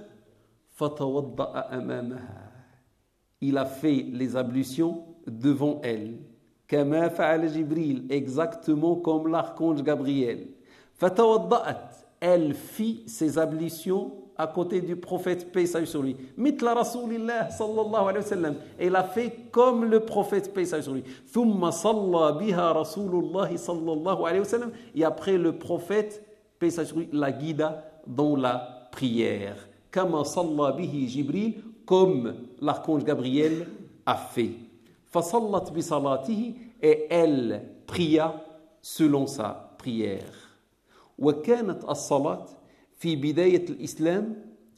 فتوضأ أمامها. Il a fait les ablutions devant elle. كما فعل جبريل, exactement comme l'archange Gabriel. فتوضأت. Elle fit ses ablutions à côté du prophète, paix et salut sur lui. مثل رسول الله صلى الله عليه وسلم. Elle a fait comme le prophète, paix et salut sur lui. ثم صلى بها رسول الله صلى الله عليه وسلم. Et après, le prophète, paix et salut sur lui, la guida dans la prière. كما صلى به جبريل, comme l'archange Gabriel a fait. فصلت بصلاته. Et elle pria selon sa prière. وكانت الصلاة في بداية الإسلام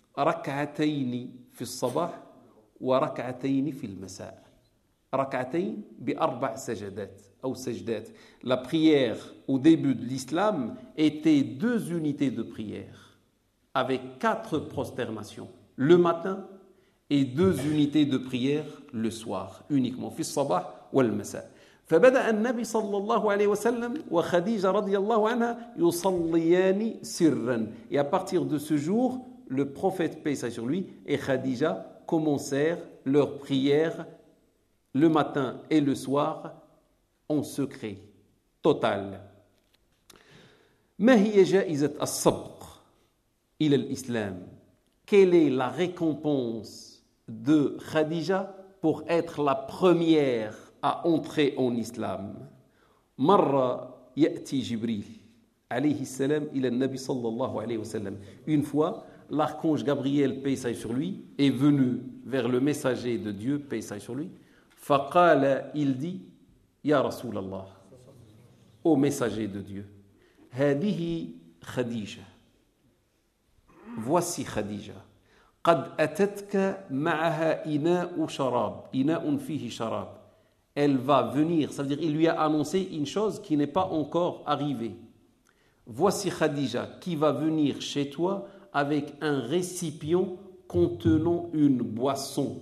ركعتين في الصباح وركعتين في المساء. ركعتين بأربع سجدات أو سجدات. La prière au début de l'islam était 2 unités de prière avec 4 prosternations le matin et 2 unités de prière le soir uniquement. في الصباح والمساء. فبدأ النبي صلى الله عليه وسلم وخديجة رضي الله عنها يصليان سرا. Et à partir de ce jour, le prophète, paix et salut sur lui, et Khadija commencèrent leur prière le matin et le soir en secret total. ما هي جائزة السبق إلى الإسلام? Quelle est la récompense de Khadija pour être la première à entrer en islam? مرة يأتي جبريل عليه السلام إلى النبي صلى الله عليه وسلم. Une fois, l'archange Gabriel, paix et salut sur lui, est venu vers le messager de Dieu, paix et salut sur lui. فقال, il dit, يا رسول الله, ô messager de Dieu, هذه خديجة, voici Khadija. قد أتتك معها إناء شراب, إناء فيه شراب. Elle va venir, ça veut dire il lui a annoncé une chose qui n'est pas encore arrivée. Voici Khadija qui va venir chez toi avec un récipient contenant une boisson.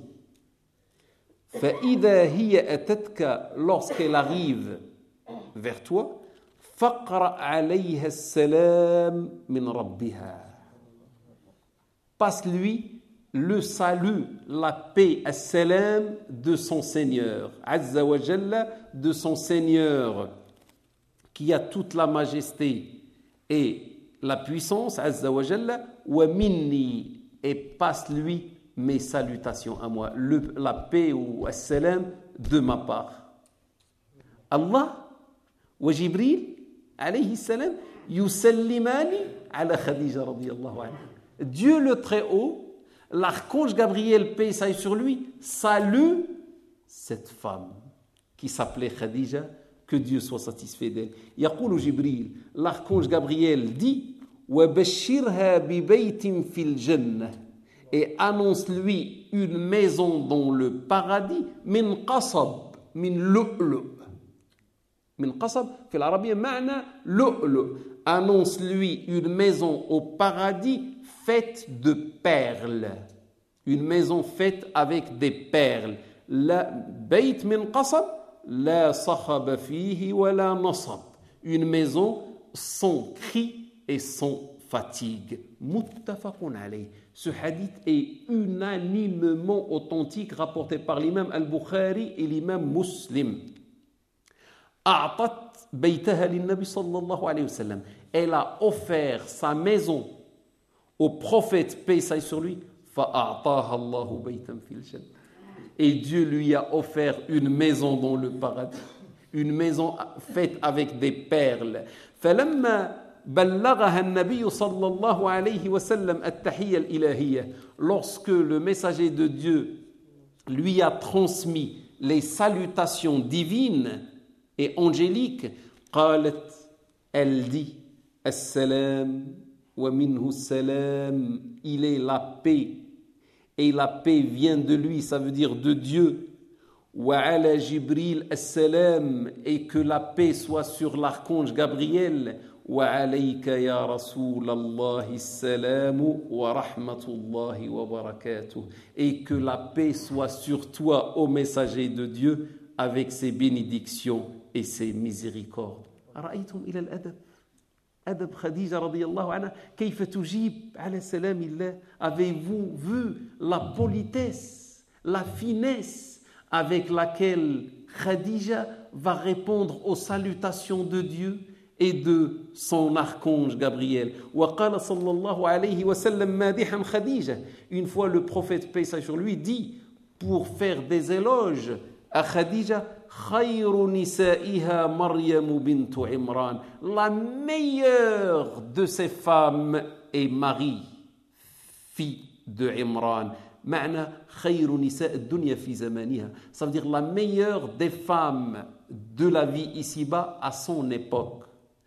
فإذا هي أتتك, lorsqu'elle arrive vers toi, فاقرأ عليها السلام من ربها. Passe-lui le salut, la paix, as-salam de son Seigneur, Azza wa Jalla, de son Seigneur qui a toute la majesté et la puissance, Azza wa Jalla, wa minni, et passe-lui mes salutations à moi, la paix ou as-salam de ma part. Allah wa Jibril alayhi salam yusallimani ala Khadija radiyallahu anha. Dieu le Très-Haut, l'archange Gabriel, paix et salut sur lui, salue cette femme qui s'appelait Khadija, que Dieu soit satisfait d'elle. يقول جبريل, l'archange Gabriel dit, وبشرها ببيت في الجنة, et annonce-lui une maison dans le paradis, من قصب, من لؤلؤ. من قصب في العربية معنى لؤلؤ. Annonce-lui une maison au paradis faite de perles. Une maison faite avec des perles. La bayt min qasab, la sakhab fihi wa la nasab. Une maison sans cri et sans fatigue. Muttafaqun alayh. Ce hadith est unanimement authentique, rapporté par l'imam al-Bukhari et l'imam Muslim. أعطت بيتها للنبي صلى الله عليه وسلم. Elle a offert sa maison au prophète, paix et sur lui. فأعطاها الله بيتا في الجنة. Et Dieu lui a offert une maison dans le paradis, une maison faite avec des perles. فلما بلغها النبي صلى الله عليه وسلم التحية الإلهية. Lorsque le messager de Dieu lui a transmis les salutations divines et angélique, قالت, elle dit, السلام ومنه السلام, il est la paix, et la paix vient de lui, ça veut dire de Dieu. وعلى جبريل السلام, et que la paix soit sur l'archange Gabriel. وعليك يا رسول الله السلام ورحمة الله وبركاته, et que la paix soit sur toi, ô messager de Dieu, avec ses bénédictions et ses miséricordes. رأيتم إلى الأدب أدب خديجة رضي الله عنها كيف تجيب على سلام الله. Avez-vous vu la politesse, la finesse avec laquelle Khadija va répondre aux salutations de Dieu et de son archange Gabriel. وقال صلى الله عليه وسلم مادحا خديجة. Une fois le prophète, paix sur lui, dit pour faire des éloges à Khadija, خير نسائها مريم بنت عمران. La meilleure de ces femmes est Marie, fille de Imran. معنى خير نساء الدنيا في زمانها. Ça veut dire la meilleure des femmes de la vie ici-bas à son époque.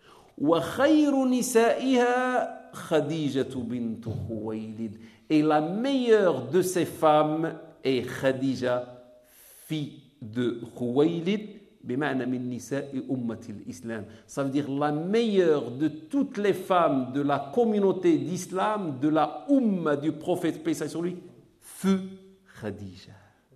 وخير نسائها خديجة بنت خويلد. Et la meilleure de ces femmes est Khadija, fille de Khuwaylid, بمعنى من نساء أمة الإسلام. Ça veut dire la meilleure de toutes les femmes de la communauté d'islam, de la Ummah du prophète, paix sur lui, fut Khadija.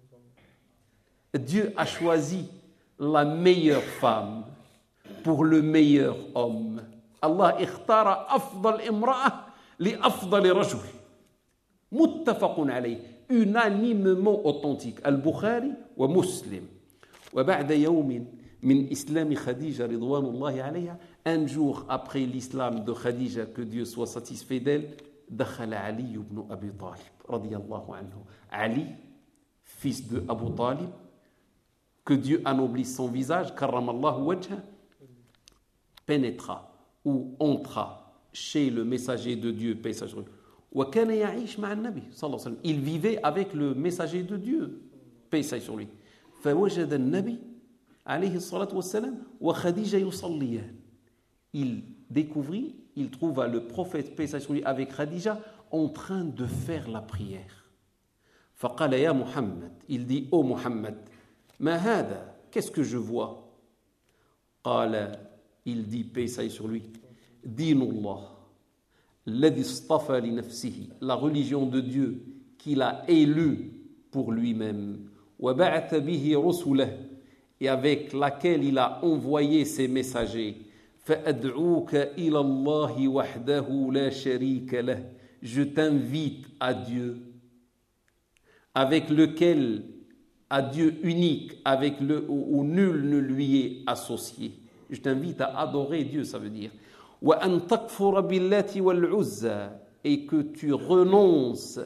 Dieu a choisi la meilleure femme pour le meilleur homme. Allah اختار أفضل امرأة لأفضل رجل. متفق عليه. Unanimement authentique. Al-Bukhari wa Muslim. وبعد يوم من إسلام خديجة رضوان الله عليها. Un jour après l'islam de Khadija, que Dieu soit satisfait d'elle, دخل علي بن أبي طالب رضي الله عنه. Ali, fils de Abu Talib, que Dieu anoblisse son visage, كرم الله وجهه, pénétra ou entra chez le messager de Dieu, paix sur lui. وكان يعيش مع النبي صلى الله عليه وسلم. Il vivait avec le messager de Dieu, paix sur lui. فوجد النبي عليه الصلاة والسلام وخديجة يصليان. Il découvrit, il trouva le prophète, paix sur lui, avec Khadija en train de faire la prière. فقال يا محمد, il dit, ô Muhammad, ما هذا, qu'est-ce que je vois? قال, il dit, paix sur lui, دين الله الذي اصطفى لنفسه, la religion de Dieu qu'il a élue pour lui-même, وبعث به رسله, et avec laquelle il a envoyé ses messagers, فأدعوك إلى الله وحده لا شريك له, je t'invite à Dieu, avec lequel, à Dieu unique, avec le où nul ne lui est associé. Je t'invite à adorer Dieu, ça veut dire. وأن تكفر باللات والعزى, et que tu renonces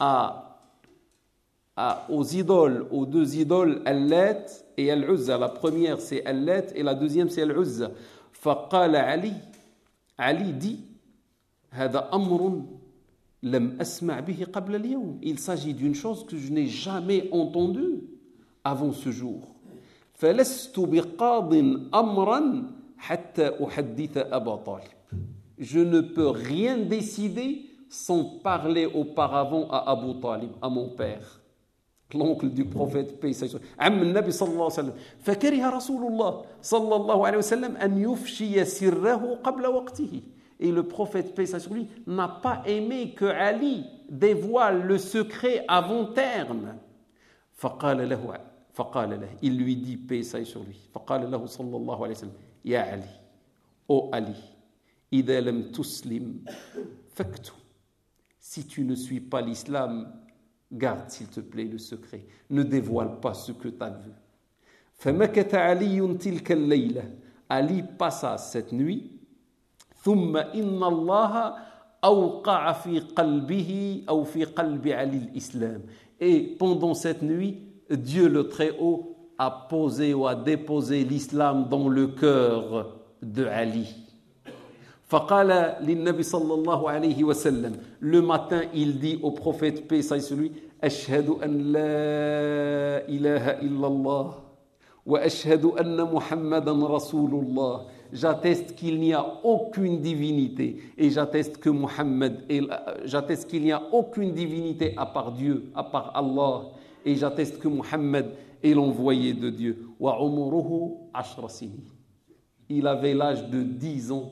aux idoles, aux deux idoles, Allat et Al-Uzza. La première c'est Allat et la deuxième c'est Al-Uzza. فقال علي, Ali dit, هذا أمر لم أسمع به قبل اليوم. Il s'agit d'une chose que je n'ai jamais entendue avant ce jour. فلست بقاض أمرا حتى أحدث أبا طالب. Je ne peux rien décider sans parler auparavant à Abu Talib, à mon père, l'oncle du prophète, paix sur lui, عم النبي صلى الله عليه وسلم. فكره رسول الله صلى الله عليه وسلم أن يفشي سره قبل وقته. Et le prophète, paix sur lui, n'a pas aimé que Ali dévoile le secret avant terme. فقال له, il lui dit, paix sur lui, فقال له صلى الله عليه وسلم, يا علي, ô Ali, إذا لم تسلم فاكتم. Si tu ne suis pas l'islam, garde s'il te plaît le secret. Ne dévoile pas ce que tu as vu. فمكث علي تلك الليلة. Ali passa cette nuit. ثم إن الله أوقع في قلبه أو في قلب علي الإسلام. Et pendant cette nuit, Dieu le Très-Haut a posé ou a déposé l'islam dans le cœur de Ali. فقال للنبي صلى الله عليه وسلم. Le matin, il dit au prophète paix soit sur lui, أشهد أن لا إله إلا الله وأشهد أن محمدا رسول الله. J'atteste qu'il n'y a aucune divinité et j'atteste que Muhammad j'atteste qu'il n'y a aucune divinité à part Dieu, à part Allah, et j'atteste que Muhammad est l'envoyé de Dieu. Wa umuruhu 10 sinin. Il avait l'âge de 10 ans.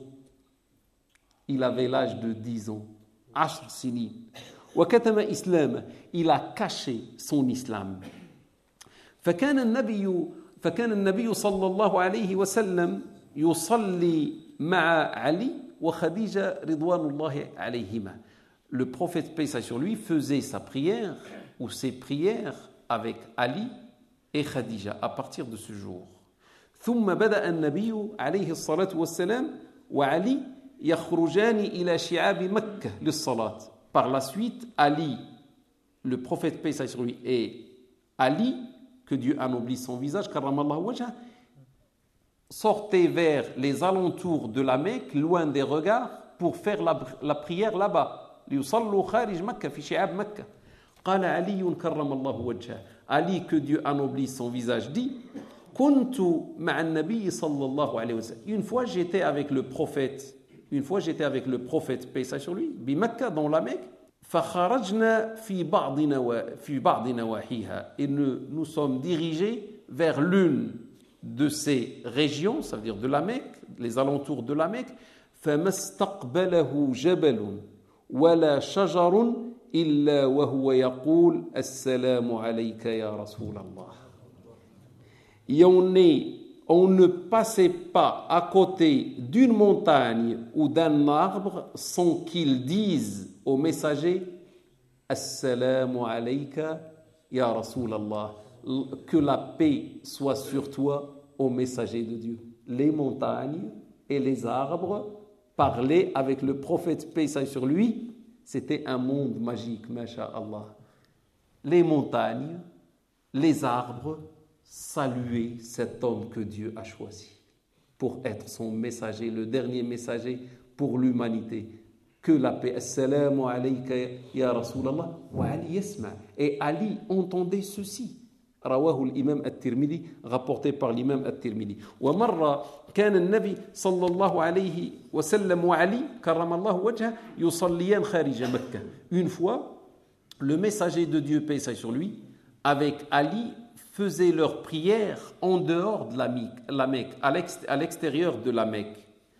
Il avait l'âge de 10 ans. 10 sinin. Wa katama islam. Il a caché son islam. فكان النبي صلى الله عليه وسلم يصلي مع علي وخديجة رضوان الله عليهما. Le prophète paix sur lui faisait sa prière ou ses prières avec Ali et Khadija à partir de ce jour. ثم بدأ النبي عليه الصلاة والسلام وعلي يخرجان إلى شعاب مكة للصلاة. Par la suite, Ali, le prophète paix sur lui, et Ali, que Dieu anoblit son visage, karramallahu wajha, sortaient vers les alentours de la Mecque, loin des regards, pour faire la prière là-bas. ليصلوا خارج مكة في شعاب مكة. قال علي كرم الله وجهه. Ali, que Dieu anoblit son visage, dit كنت مع النبي صلى الله عليه وسلم. Une fois j'étais avec le prophète paix sur lui, بمكة, dans la Mecque. فخرجنا في بعض نواحيها. Et nous sommes dirigés vers l'une de ces régions, ça veut dire de la Mecque, les alentours de la Mecque. فما استقبله جبل ولا شجر إلا وهو يقول السلام عليك يا رسول الله. Et on ne passait pas à côté d'une montagne ou d'un arbre sans qu'ils disent au messager Assalamu alayka ya Rasulallah, que la paix soit sur toi, au messager de Dieu. Les montagnes et les arbres parlaient avec le prophète paix sur lui. C'était un monde magique, masha'Allah. Les montagnes, les arbres saluaient cet homme que Dieu a choisi pour être son messager, le dernier messager pour l'humanité. Que la paix. Assalamu alayka ya Rasulallah. Wa Ali yasma. Et Ali entendait ceci. رواه الإمام الترمذي, rapporté par l'imam الترمذي. ومرة كان النبي صلى الله عليه وسلم وعلي كرم الله وجهه يصليان خارج مكة. Une fois, le messager de Dieu, paix sur lui, avec Ali, faisaient leur prière en dehors de la Mecque, à l'extérieur de la Mecque.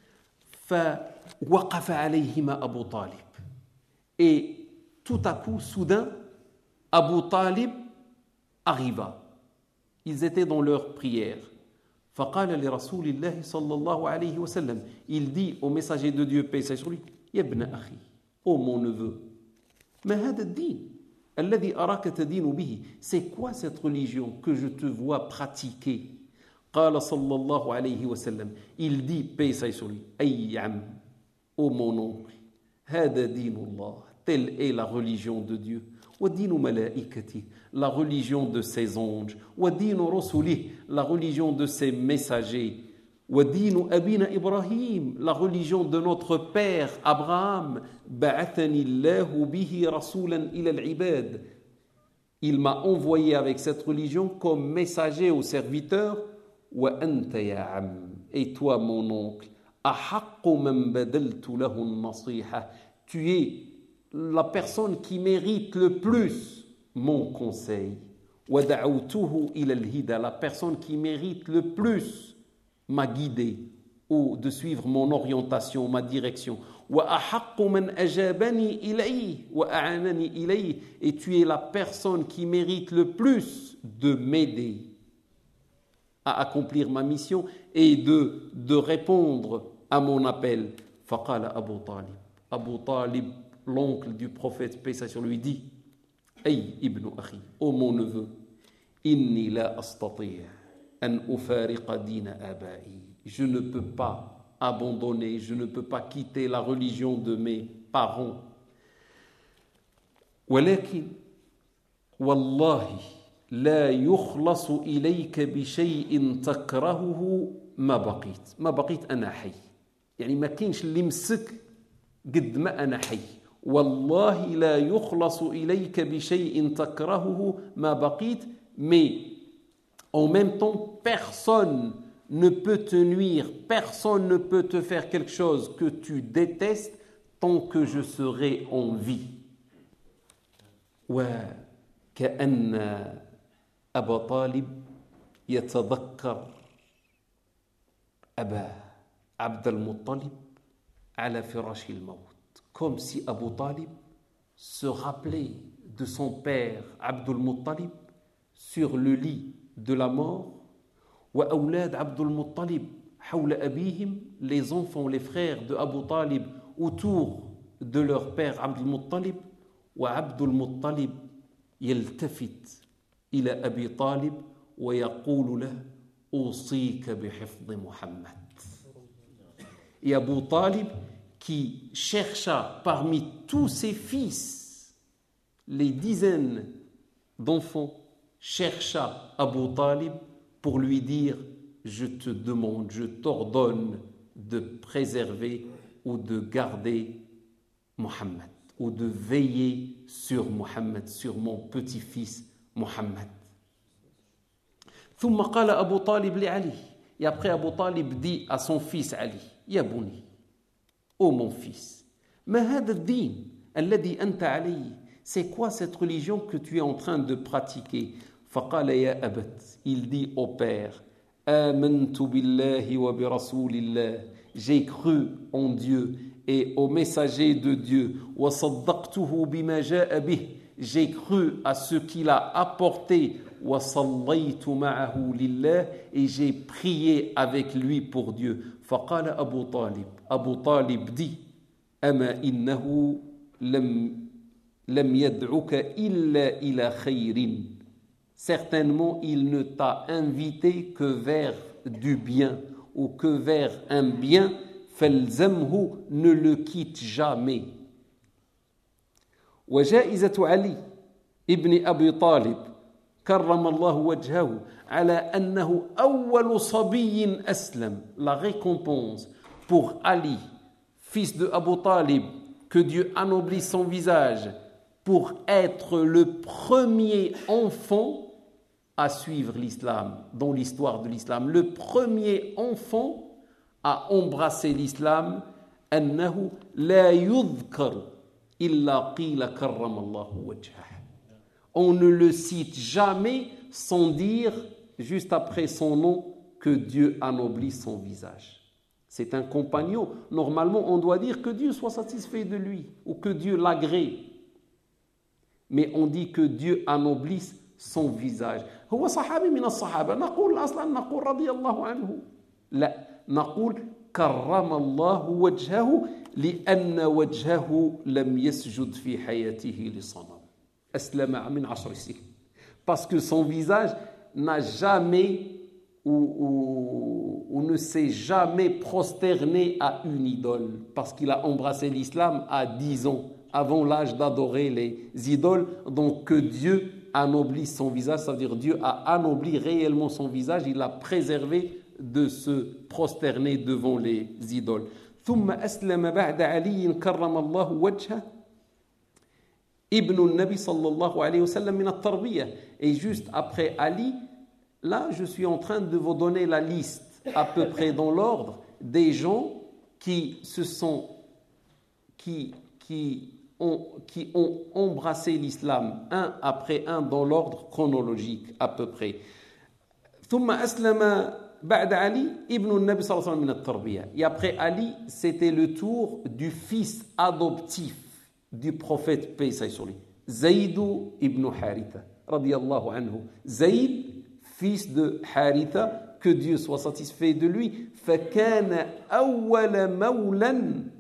فوقف عليهما أبو طالب. Et tout à coup, soudain, Abu Talib arriva. Ils étaient dans leur prière. فقال لرسول الله صلى الله عليه وسلم. Il dit au messager de Dieu, paix sur lui, يا ابن أخي, ô mon neveu, ما هذا الدين الذي أراك تدين به. C'est quoi cette religion que je te vois pratiquer? قال صلى الله عليه وسلم. Il dit, paix sur lui, أي عم, ô mon oncle, هذا دين الله. Telle est la religion de Dieu. وَدِينُ مَلَائِكَتِهِ, la religion de ses anges. وَدِينُ رُسُلِهِ, la religion de ses messagers. وَدِينُ أَبِينَ إِبْرَاهِيمَ, la religion de notre père Abraham. بَعَثَنِي اللَّهُ بِهِ رَسُولًا إِلَى الْعِبَادِ. Il m'a envoyé avec cette religion comme messager aux serviteurs. وَأَنْتَ يَا عَمْ, et toi mon oncle, أَحَقُّ مَنْ بَدَلْتُ لَهُ النَّصِيحَةِ, tu es la personne qui mérite le plus mon conseil. وَدَعَوْتُهُ إِلَى الْهِدَى, la personne qui mérite le plus ma guidée ou de suivre mon orientation, ma direction. وَأَحَقُّ مَنْ أَجَابَنِي إِلَيْهِ وَأَعَانَنِي إِلَيْهِ, et tu es la personne qui mérite le plus de m'aider à accomplir ma mission et de répondre à mon appel. فقال أبو طالب. Abu Talib, l'oncle du prophète, paix sur lui, dit: Aïe ibn akhi, ô mon neveu, inni la astati' an ufariqa dina abai. Je ne peux pas abandonner, je ne peux pas quitter la religion de mes parents. ولكن والله لا يخلص إليك بشيء تكرهه ما بقيت أنا حي. يعني ما كاينش اللي مسك قد ما أنا حي. والله لا يخلص إليك بشيء تكرهه ما بقيت. Mais en même temps, personne ne peut te nuire, personne ne peut te faire quelque chose que tu détestes tant que je serai en vie. وكأن أبا طالب يتذكر أبا عبد المطلب على فراش الموت. Comme si Abu Talib se rappelait de son père Abd al-Muttalib sur le lit de la mort. وأولاد عبد المطلب حول أبيهم, les enfants, les frères de Abu Talib autour de leur père Abd al-Muttalib. وعبد المطلب يلتفت إلى أبي طالب ويقول له أوصيك بحفظ محمد. Et Abu Talib qui chercha parmi tous ses fils, les dizaines d'enfants, chercha Abu Talib pour lui dire: je te demande, je t'ordonne de préserver ou de garder Muhammad, ou de veiller sur Muhammad, sur mon petit-fils Muhammad. ثم قال أبو طالب لعلي. Et après Abu Talib dit à son fils Ali: يا بني, ô mon fils, ما هذا الدين الذي أنت عليه? C'est quoi cette religion que tu es en train de pratiquer? فقال يا أبت. Il dit au père: آمنت بالله وبرسول الله. J'ai cru en Dieu et au messager de Dieu. وصدقته بما جاء به. J'ai cru à ce qu'il a apporté. وصليت معه لله. Et j'ai prié avec lui pour Dieu. فقال أبو طالب. Abu Talib dit: أما إنه لم يدعك إلا إلى خير. Certainement, il ne t'a invité que vers du bien ou que vers un bien. فالزمه, ne le quitte jamais. وجائزة علي ابن أبي طالب كرم الله وجهه على أنه أول صبي أسلم. La récompense pour Ali, fils de Abu Talib, que Dieu anoblisse son visage, pour être le premier enfant à suivre l'islam dans l'histoire de l'islam, le premier enfant à embrasser l'islam. أنه لا يذكر إلا قيل كرم الله وجهه. On ne le cite jamais sans dire, juste après son nom, que Dieu anoblisse son visage. C'est un compagnon. Normalement, on doit dire que Dieu soit satisfait de lui ou que Dieu l'agrée. Mais on dit que Dieu anoblisse son visage. هو صحابي من الصحابة. نقول أصلا نقول رضي الله عنه. لا, نقول كرم الله وجهه لأن وجهه لم يسجد في حياته لصنم. أسلم من 10 سنين. Parce que son visage n'a jamais ou ne s'est jamais prosterné à une idole. Parce qu'il a embrassé l'islam à 10 ans, avant l'âge d'adorer les idoles. Donc que Dieu anoblisse son visage, ça veut dire Dieu a anobli réellement son visage, il l'a préservé de se prosterner devant les idoles. ثم أسلم بعد علي كرم الله وجهه ابن النبي صلى الله عليه وسلم من التربية. Et juste après Ali, là je suis en train de vous donner la liste à peu près dans l'ordre des gens qui ont embrassé l'islam un après un dans l'ordre chronologique à peu près. ثم أسلم بعد علي ابن النبي صلى الله عليه وسلم من التربية. Et après Ali, c'était le tour du fils adoptif du prophète, paix sur lui, Zayd ibn Haritha radiyallahu anhu. Zayd, fils de Haritha, que Dieu soit satisfait de lui. فكان أول مولا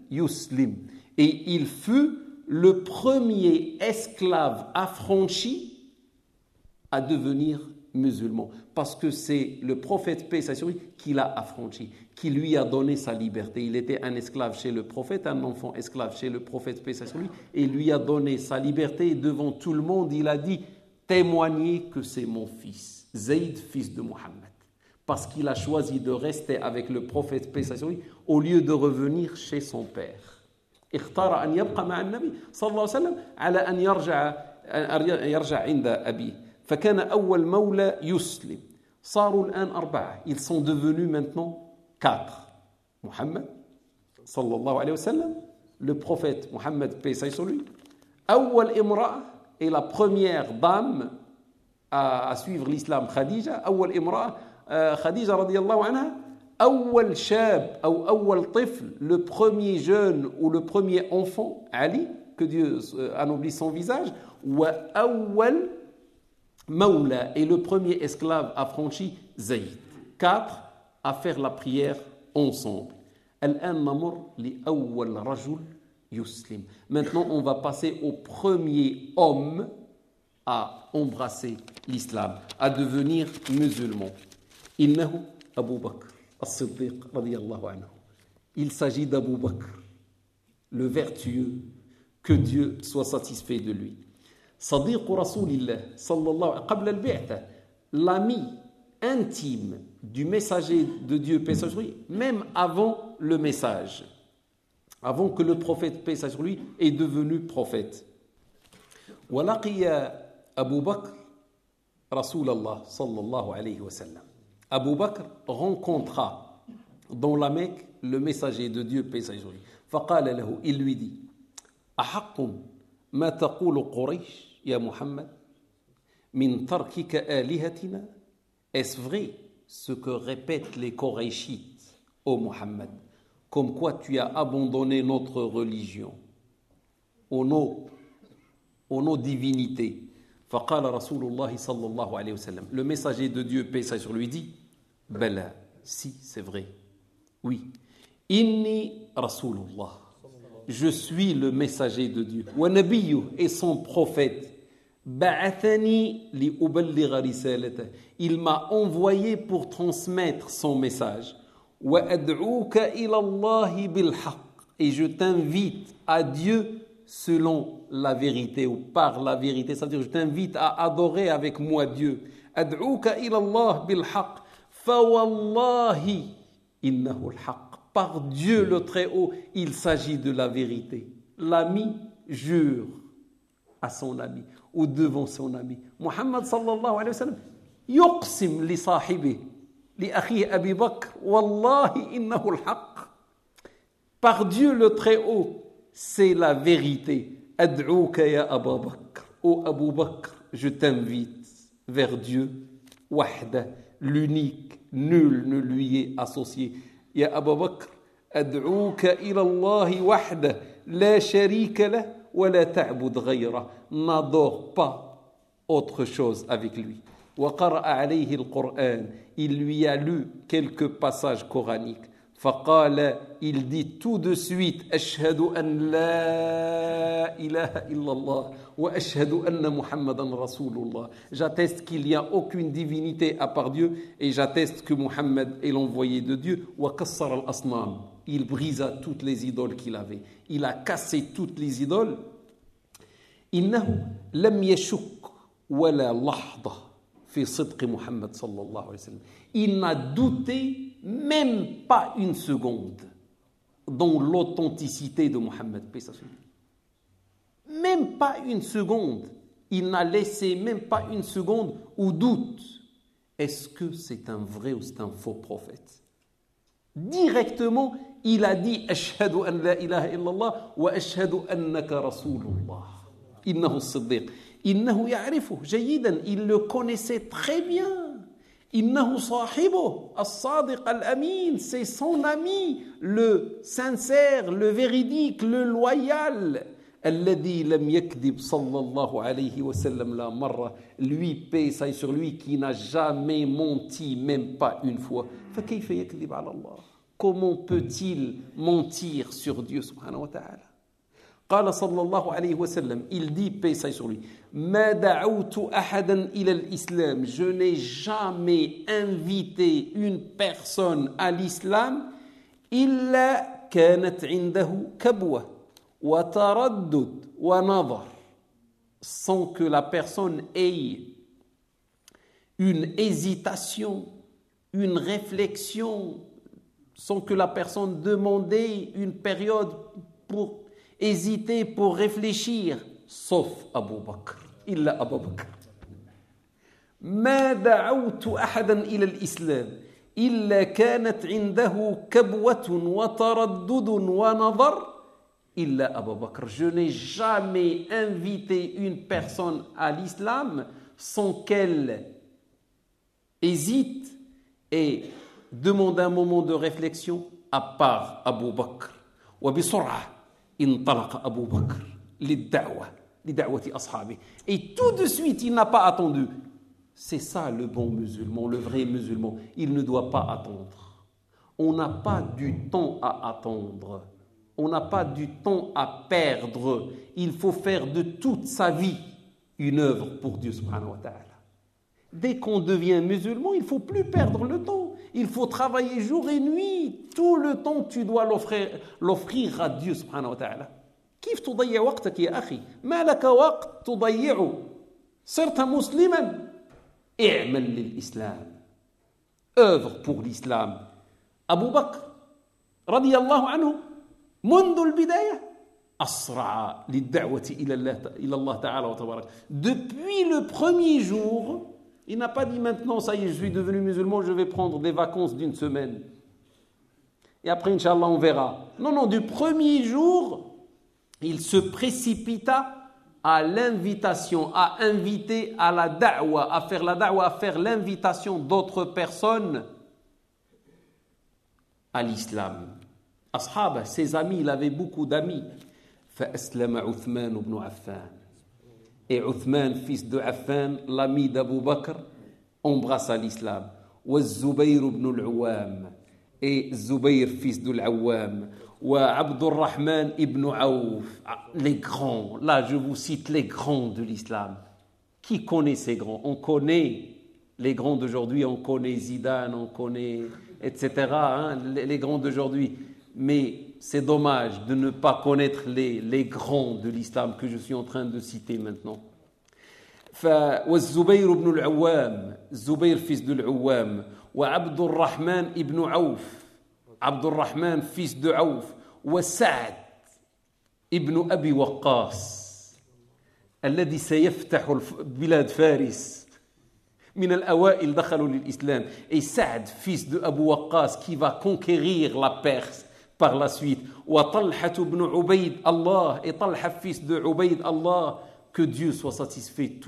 yuslim. Et il fut le premier esclave affranchi à devenir musulman. Parce que c'est le prophète, paix sur lui, qui l'a affranchi, qui lui a donné sa liberté. Il était un esclave chez le prophète, un enfant esclave chez le prophète, paix sur lui, et lui a donné sa liberté. Et devant tout le monde, il a dit, témoignez que c'est mon fils, Zayd, fils de Mohammed. Parce qu'il a choisi de rester avec le prophète, paix sur lui, au lieu de revenir chez son père. اختار أن يبقى مع النبي صلى الله عليه وسلم على أن يرجع عند أبيه. فكان أول مولى يسلم. صاروا الآن 4. Ils sont devenus maintenant 4. Mohammed صلى الله عليه وسلم, le prophète Mohammed, paix sur lui. أول امرأة est la première dame à suivre l'islam, Khadija. أول امرأة Khadija رضي الله عنها. أول شاب أو أول طفل, le premier jeune ou le premier enfant, Ali, que Dieu anoblit son visage. وأول Mawla est le esclave esclave affranchi, Zayd. 4 à faire la prière ensemble. الآن نمر لأول رجل يسلم. Maintenant, on va passer au premier homme à embrasser l'islam, à devenir musulman. إنه أبو بكر الصديق رضي الله عنه. Il s'agit d'Abu Bakr, le vertueux, que Dieu soit satisfait de lui. صديق رسول الله صلى الله عليه وسلم قبل البعثة, l'ami intime du messager de Dieu, paix sur lui, même avant le message, avant que le prophète, paix sur lui, est devenu prophète. ولقي أبو بكر رسول الله صلى الله عليه وسلم. Abu Bakr rencontra dans la Mecque le messager de Dieu, paix sur lui. فقال له, il lui dit, أحق ما تقول قريش يا محمد من تركك آلهتنا. Est-ce vrai ce que répètent les Koraïchites, ô Muhammad, comme quoi tu as abandonné notre religion au nos divinités? فقال رسول الله صلى الله عليه وسلم. Le messager de Dieu, paix sur lui, dit, Bala, si, c'est vrai. Oui. Inni Rasulullah. Je suis le messager de Dieu. Wa nabiyyu, et son prophète. Ba'athani li uballigha risalata. Il m'a envoyé pour transmettre son message. Wa ad'uka ila Allah bil haqq. Et je t'invite à Dieu selon la vérité ou par la vérité. C'est-à-dire, je t'invite à adorer avec moi Dieu. Ad'uka ila Allah bil haqq. Fa wallahi innahu al haqq. Par Dieu le Très-Haut, il s'agit de la vérité. L'ami jure à son ami ou devant son ami. Muhammad sallallahu alayhi wa sallam yuqsim li sahibi li akhihi Abi Bakr wallahi innahu al-haqq. Par Dieu le Très-Haut, c'est la vérité. Ad'uka ya Abu Bakr. Ô Abu Bakr, je t'invite vers Dieu, wahda, l'unique, nul ne lui est associé. يا أبا بكر أدعوك إلى الله وحده لا شريك له ولا تعبد غيره. N'adore pas autre chose avec lui. وقرأ عليه القرآن. Il lui a lu quelques passages coraniques. فقال, il dit tout de suite, أشهد أن لا إله إلا الله وأشهد أن محمدا رسول الله. J'atteste qu'il n'y a aucune divinité à part Dieu et j'atteste que Muhammad est l'envoyé de Dieu. وكسر الأصنام. Il brisa toutes les idoles qu'il avait. Il a cassé toutes les idoles. إنه لم يشك ولا لحظة في صدق محمد صلى الله عليه وسلم. Il n'a douté même pas une seconde dans l'authenticité de Mohammed. Même pas une seconde. Il n'a laissé même pas une seconde au doute. Est-ce que c'est un vrai ou c'est un faux prophète? Directement, il a dit « Ashhadu an la ilaha illallah wa ashhadu annaka rasulullah » Innahu as-siddiq. Innahu ya'rifu jayidan. Il le connaissait très bien. إنه صاحبه الصادق الأمين, c'est son ami, le sincère, le véridique, le loyal. الذي لم يكذب صلى الله عليه وسلم لا مرة. Lui, paix ça sur lui, qui n'a jamais menti, même pas une fois. فكيف يكذب على الله? Comment peut-il mentir sur Dieu subhanahu wa ta'ala? قال صلى الله عليه وسلم, il dit, paix soit sur lui, ما دعوت أحدا إلى الإسلام, je n'ai jamais invité une personne à l'islam إلا كانت عنده كبوة وتردد ونظر, sans que la personne ait une hésitation, une réflexion, sans que la personne demandait une période pour hésiter, pour réfléchir, sauf Abu Bakr, illa Abu Bakr. ما دعوت أحدا إلى الإسلام إلا كانت عنده كبوة وتردد ونظر إلا أبو بكر. Je n'ai jamais invité une personne à l'islam sans qu'elle hésite et demande un moment de réflexion, à part Abu Bakr. وبسرعة انطلق أبو بكر لدعوة أصحابه. Et tout de suite, il n'a pas attendu. C'est ça le bon musulman, le vrai musulman. Il ne doit pas attendre. On n'a pas du temps à attendre. On n'a pas du temps à perdre. Il faut faire de toute sa vie une œuvre pour Dieu subhanahu wa ta'ala. Dès qu'on devient musulman, il ne faut plus perdre le temps. Il faut travailler jour et nuit. Tout le temps, tu dois l'offrir à Dieu subhanahu wa ta'ala. كيف تضيع وقتك يا أخي؟ ما لك وقت تضيعه؟ صرت مسلما اعمل للإسلام. œuvre pour l'islam. Abu Bakr رضي الله عنه منذ البداية أسرع للدعوة إلى الله تعالى وتبارك. Depuis le premier jour, il n'a pas dit maintenant, ça y est, je suis devenu musulman, je vais prendre des vacances d'une semaine. Et après, Inch'Allah, on verra. Non, du premier jour, il se précipita à l'invitation, à inviter à la da'wa, à faire la da'wa, à faire l'invitation d'autres personnes à l'islam. Ashab, ses amis, il avait beaucoup d'amis. فأسلم عثمان بن عفان. Et Uthman, fils de Affan, l'ami d'Abu Bakr, embrassa l'islam. والزبير بن العوام. Et Zubayr, fils de l'Awam. وعبد الرحمن ibn Auf. Les grands, là je vous cite les grands de l'islam. Qui connaît ces grands? On connaît les grands d'aujourd'hui, on connaît Zidane, on connaît, etc. Les grands d'aujourd'hui. Mais c'est dommage de ne pas connaître les grands de l'islam que je suis en train de citer maintenant. والزبير بن العوام, Zubayr fils de l'Awam, وعبد الرحمن ibn Auf, عبد الرحمن fils de Auf, وسعد ابن أبي وقاص الذي سيفتح بلاد فارس. من الأوائل دخلوا للإسلام. Et Saad, fils de Abu Waqqas, qui va conquérir la Perse par la suite. وطلحة بن عبيد الله, et Talha, fils de Ubayd Allah, que Dieu soit satisfait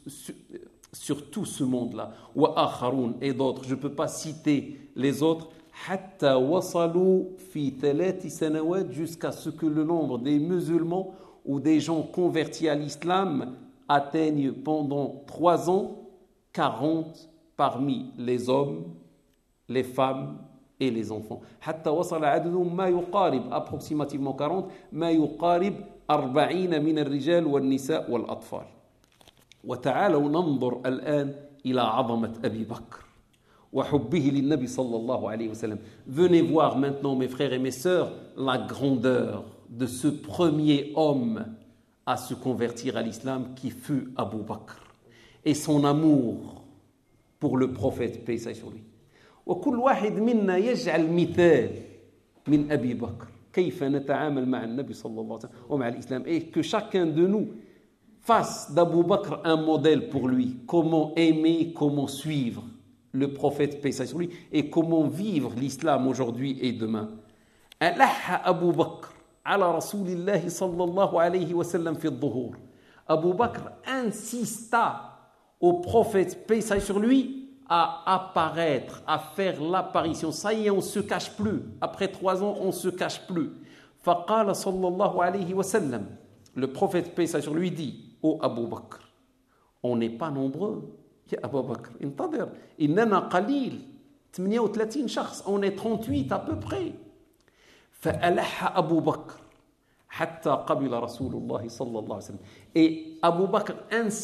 sur tout ce monde-là. وآخرون, et d'autres, je ne peux pas citer les autres. حتى وصلوا في 3 سنوات, jusqu'à ce que le nombre des musulmans ou des gens convertis à l'islam atteignent pendant 3 ans 40 parmi les hommes, les femmes et les enfants. حتى وصل عددهم ما يقارب, approximativement 40, ما يقارب 40 من الرجال والنساء والأطفال. وتعالوا ننظر الآن إلى عظمة أبي بكر وحبه للنبي صلى الله عليه وسلم. Venez voir maintenant, mes frères et mes sœurs, la grandeur de ce premier homme à se convertir à l'islam qui fut Abu Bakr, et son amour pour le prophète, paix sur lui. وكل واحد منا يجعل مثال من أبي بكر كيف نتعامل مع النبي صلى الله عليه وسلم ومع الإسلام, et que chacun de nous fasse d'Abu Bakr un modèle pour lui, comment aimer, comment suivre le prophète, paix sur lui, et comment vivre l'islam aujourd'hui et demain. ألح أبو بكر على رسول الله صلى الله عليه وسلم في الظهور. Abu Bakr insista au prophète, paix sur lui, à apparaître, à faire l'apparition. Ça y est, on ne se cache plus. Après 3 ans, on ne se cache plus. فقال صلى الله عليه وسلم. Le prophète, paix sur lui, dit au Abu Bakr, on n'est pas nombreux. يا أبو بكر انتظر إننا قليل. 38 شخص, on est 38 à peu près. فألح أبو بكر حتى قبل رسول الله صلى الله عليه وسلم. Et Abu Bakr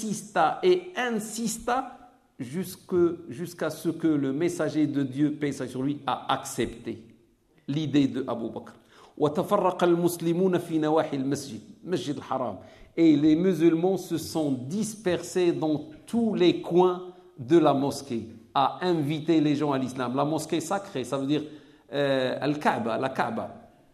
insista jusqu'à ce que le messager de Dieu, paix sur lui, a accepté l'idée de Abu Bakr. وتفرق المسلمون في نواحي المسجد, مسجد الحرام. Et les musulmans se sont dispersés dans tous les coins de la mosquée à inviter les gens à l'islam. La mosquée sacrée, ça veut dire Al-Kaaba, la Kaaba.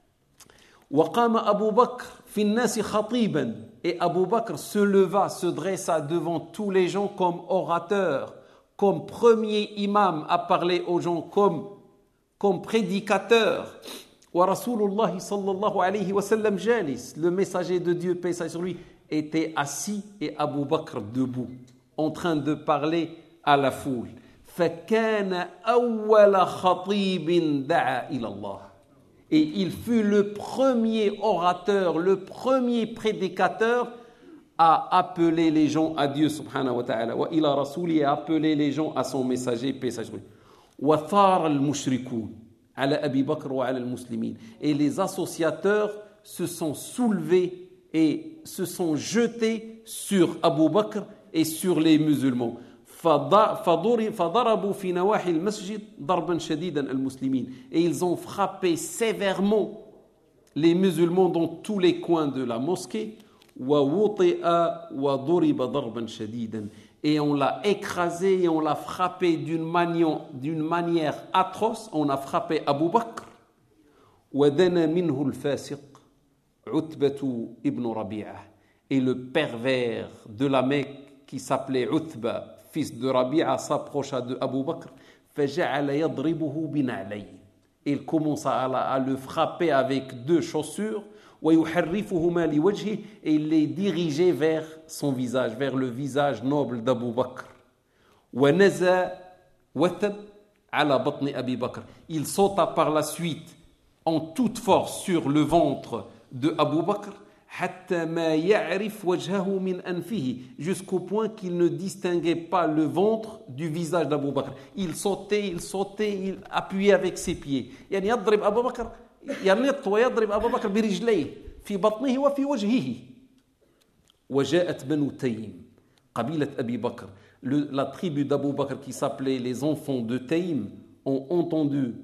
وقام أبو بكر في الناس خطيبا. Et Abu Bakr se leva, se dressa devant tous les gens comme orateur, comme premier imam à parler aux gens, comme prédicateur. ورسول الله صلى الله عليه وسلم جالس. Le messager de Dieu, paix sur lui, était assis et Abu Bakr debout, en train de parler à la foule. فكان أول خطيب دعا إلى الله. Et il fut le premier orateur, le premier prédicateur à appeler les gens à Dieu subhanahu wa ta'ala. Wa ila rasuli, a appelé les gens à son messager, paix sur lui. وثار المشركون على أبي بكر وعلى المسلمين. Et les associateurs se sont soulevés et se sont jetés sur Abu Bakr et sur les musulmans. فضربوا في نواحي المسجد ضربا شديدا المسلمين. Et ils ont frappé sévèrement les musulmans dans tous les coins de la mosquée. ووطئ وضرب ضربا شديدا. Et on l'a écrasé et on l'a frappé d'une manière atroce. On a frappé Abu Bakr. ودنا منه الفاسق عتبة ابن ربيعة. Et le pervers de la Mecque qui s'appelait Utba, fils de Rabi'a, s'approcha de Abu Bakr. فجعل يضربه بنعلين. Il commença à le frapper avec 2 chaussures. ويحرفهما لوجهه. Et il les dirigeait vers son visage, vers le visage noble d'Abu Bakr. ونزى وثب على بطن أبي بكر. Il sauta par la suite en toute force sur le ventre de Abu Bakr. حتى ما يعرف وجهه من أنفه. Jusqu'au point qu'il ne distinguait pas le ventre du visage d'Abu Bakr. Il sautait, il appuyait avec ses pieds. يعني يضرب أبو بكر ينط ويضرب أبو بكر برجليه في بطنه وفي وجهه. وجاءت بنو تيم قبيلة أبي بكر. La tribu d'Abu Bakr qui s'appelait les enfants de Taïm ont entendu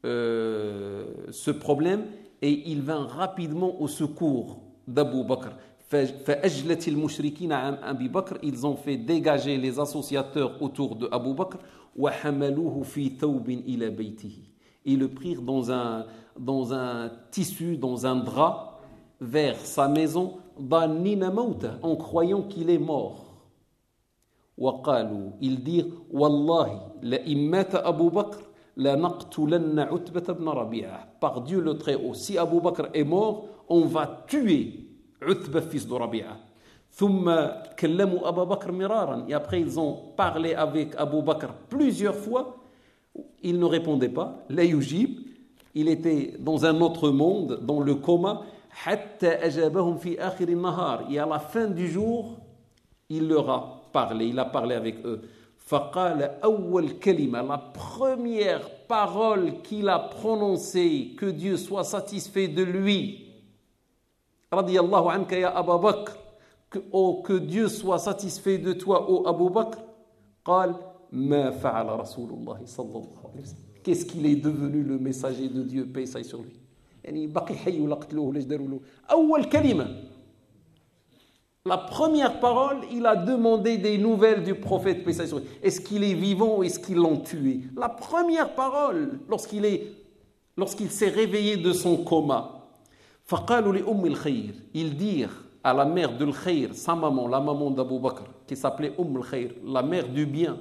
ce problème et il vint rapidement au secours d'Abu Bakr. فأجلت المشركين عن أبي بكر. Ils ont fait dégager les associateurs autour de Abu Bakr. وحملوه في ثوب إلى بيته. Ils le prirent dans un tissu, dans un drap, vers sa maison, ظانين موته, en croyant qu'il est mort. وقالوا, ils dirent, والله لئن مات أبو بكر لنقتلن عتبة بن ربيعة. Par Dieu le Très-Haut, si Abu Bakr est mort, on va tuer Utba, fils de Rabi'a. ثم كلموا أبا بكر مرارا. Et après ils ont parlé avec Abu Bakr plusieurs fois. Il ne répondait pas. La yujib, il était dans un autre monde, dans le coma. حتى أجابهم في آخر النهار. Et à la fin du jour, il leur a parlé. Il a parlé avec eux. فقال أول كلمة, la première parole qu'il a prononcée, que Dieu soit satisfait de lui. رضي الله عنك يا أبا بكر. Que Dieu soit satisfait de toi, ô Abu Bakr. قال ما فعل رسول الله صلى الله عليه وسلم. Qu'est-ce qu'il est devenu le messager de Dieu, paix sur lui. يعني باقي حي ولا قتلوه ولا داروا له. أول كلمة. La première parole, il a demandé des nouvelles du prophète, paix sur lui. Est-ce qu'il est vivant ou est-ce qu'ils l'ont tué? La première parole, lorsqu'il s'est réveillé de son coma. فقالوا لأم الخير. Ils dirent à la mère de l'Khair, sa maman, la maman d'Abu Bakr, qui s'appelait al-Khair, la mère du bien.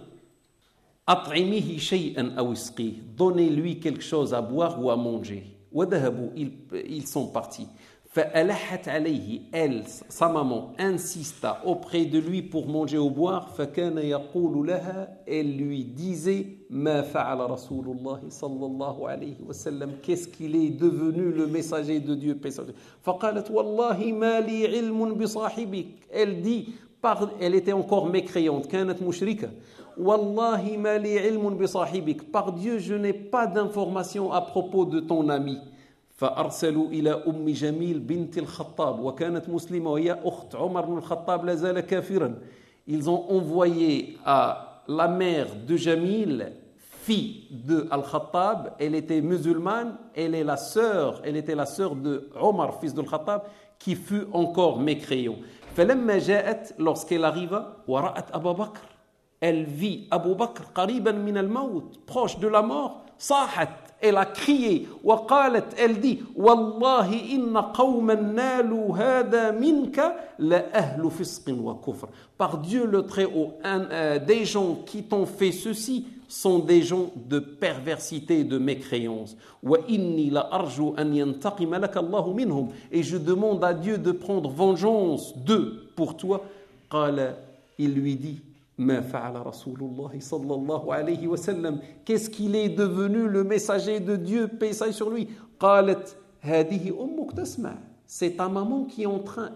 أطعميه شيئا أو اسقيه. Donnez-lui quelque chose à boire ou à manger. وذهبوا, ils sont partis. فألحت عليه, elle, sa maman, insista auprès de lui pour manger ou boire. فكان يقول لها, elle lui disait, ما فعل رسول الله صلى الله عليه وسلم. Qu'est-ce qu'il est devenu le messager de Dieu. فقالت والله ما لي علم بصاحبك. Elle dit, elle était encore mécréante, كانت مشركة. Wallahi ma li ilmun bi sahibik. Par Dieu, je n'ai pas d'informations à propos de ton ami. فأرسلوا إلى أم جميل بنت الخطاب وكانت مسلمة وهي أخت عمر بن الخطاب لا زال كافرا. Ils ont envoyé à la mère de Jamil, fille de Al-Khattab, elle était musulmane, elle était la sœur de Omar, fils de Al-Khattab, qui fut encore mécréant. فلما جاءت, lorsqu'elle arriva, ورأت أبا بكر, elle vit Abu Bakr قريبا من الموت, proche de la mort, صاحت, elle a crié, وقالت, elle dit, والله إن قوما نالوا هذا منك لأهل فسق وكفر. Par Dieu le Très-Haut, des gens qui t'ont fait ceci sont des gens de perversité et de mécréance. وإني لأرجو أن ينتقم لك الله منهم. Et je demande à Dieu de prendre vengeance d'eux pour toi. قال, il lui dit, ما فعل رسول الله صلى الله عليه وسلم. Qu'est-ce qu'il est devenu le messager de Dieu, paix et salut sur lui. قالت هذه أمك تسمع. C'est ta maman qui est en train,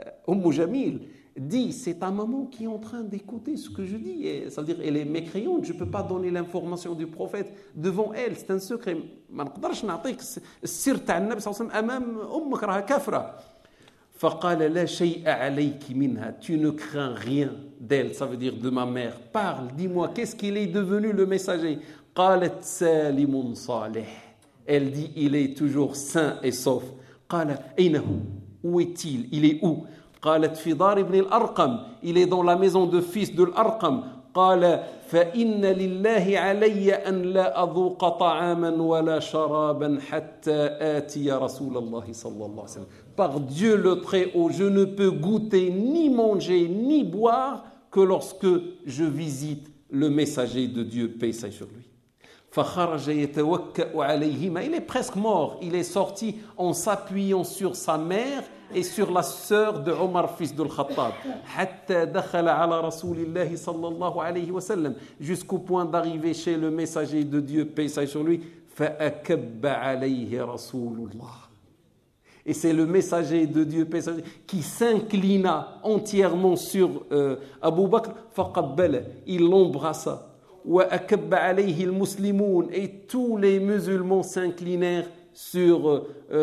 Jamil dit, c'est ta maman qui est en train d'écouter ce que je dis. Et ça veut dire, elle est mécréante, je ne peux pas donner l'information du prophète devant elle, c'est un secret. ما نقدرش نعطيك السر تاع النبي صلى الله عليه وسلم أمام أمك راها كافرة. فقال لا شيء عليك منها, tu ne crains rien d'elle, ça veut dire de ma mère. Parle, dis-moi, qu'est-ce qu'il est devenu le messager. قالت سالم صالح. Elle dit, il est toujours sain et sauf. قال أين هو? Où est-il? Il est où? قالت في دار ابن الأرقم. Il est dans la maison de fils de l'Arqam. قال فإن لله علي أن لا أذوق طعاما ولا شرابا حتى آتي رسول الله صلى الله عليه وسلم. Par Dieu le Très-Haut, je ne peux goûter, ni manger, ni boire que lorsque je visite le messager de Dieu, paix sur lui. فخرج يتوكأ عليهما. Il est presque mort. Il est sorti en s'appuyant sur sa mère et sur la sœur de Omar, fils de Al-Khattab. حتى دخل على رسول الله صلى الله عليه وسلم. Jusqu'au point d'arriver chez le messager de Dieu, paix sur lui. فأكب عليه رسول الله. Et c'est le messager de Dieu, paix sur lui, qui s'inclina entièrement sur Abu Bakr. فقبله. Il l'embrassa. وأكب عليه المسلمون. Et tous les musulmans s'inclinèrent sur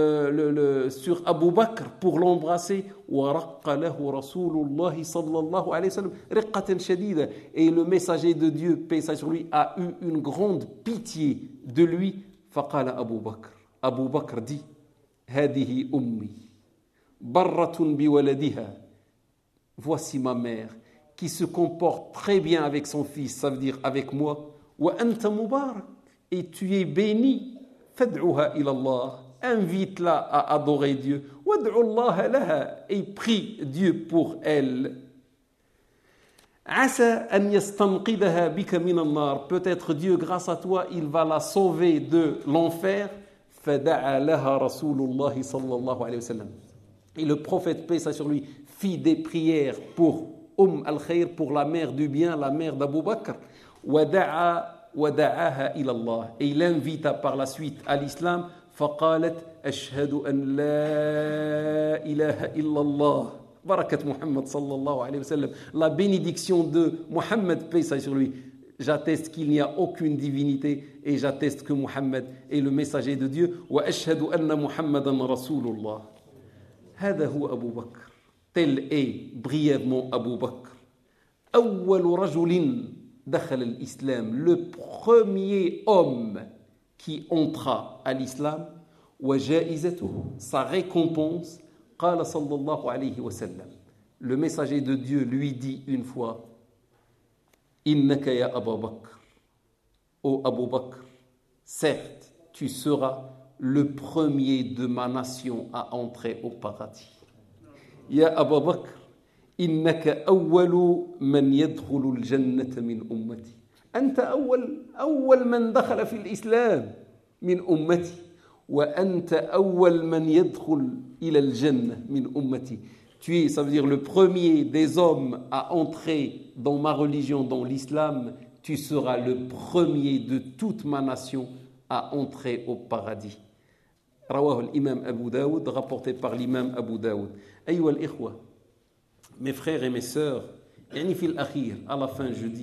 Abu Bakr pour l'embrasser. ورق له رسول الله صلى الله عليه وسلم رقة شديدة. Et le messager de Dieu, paix sur lui, a eu une grande pitié de lui. فقال أبو بكر. Abu Bakr dit, هذه أمي برة بولدها. Voici ma mère qui se comporte très bien avec son fils, ça veut dire avec moi. وأنت مبارك. Et tu es béni. فادعوها إلى الله. Invite-la à adorer Dieu. وادعوا الله لها. Et prie Dieu pour elle. عسى أن يستنقذها بك من النار. Peut-être Dieu, grâce à toi, il va la sauver de l'enfer. فدعا لها رسول الله صلى الله عليه وسلم. Et le prophète, paix sur lui, fit des prières pour al-Khayr, pour la mère du bien, la mère d'Abu Bakr. ودعاها إلى الله. Et il invita par la suite à l'islam. فقالت أشهد أن لا إله إلا الله. بركة محمد صلى الله عليه وسلم. La bénédiction de Muhammad, paix sur lui. J'atteste qu'il n'y a aucune divinité et j'atteste que Muhammad est le messager de Dieu. وأشهد أن محمدا رسول الله. هذا هو أبو بكر. Tel est brièvement Abu Bakr. أول رجل دخل الإسلام. Le premier homme qui entra à l'islam. وجائزته. Sa récompense. قال صلى الله عليه وسلم. Le messager de Dieu lui dit une fois. إنك يا أبا بكر. Ô Abu Bakr, certes, tu seras le premier de ma nation à entrer au paradis. يا أبا بكر إنك أول من يدخل الجنة من أمتي. أنت أول من دخل في الإسلام من أمتي وأنت أول من يدخل إلى الجنة من أمتي. Tu es, ça veut dire le premier des hommes à entrer dans ma religion, dans l'islam. Tu seras le premier de toute ma nation à entrer au paradis. رواه الإمام أبو داود, rapporté par l'imam Abu Daoud. أيها الإخوة, mes frères et mes sœurs, يعني في الأخير, à la fin je dis,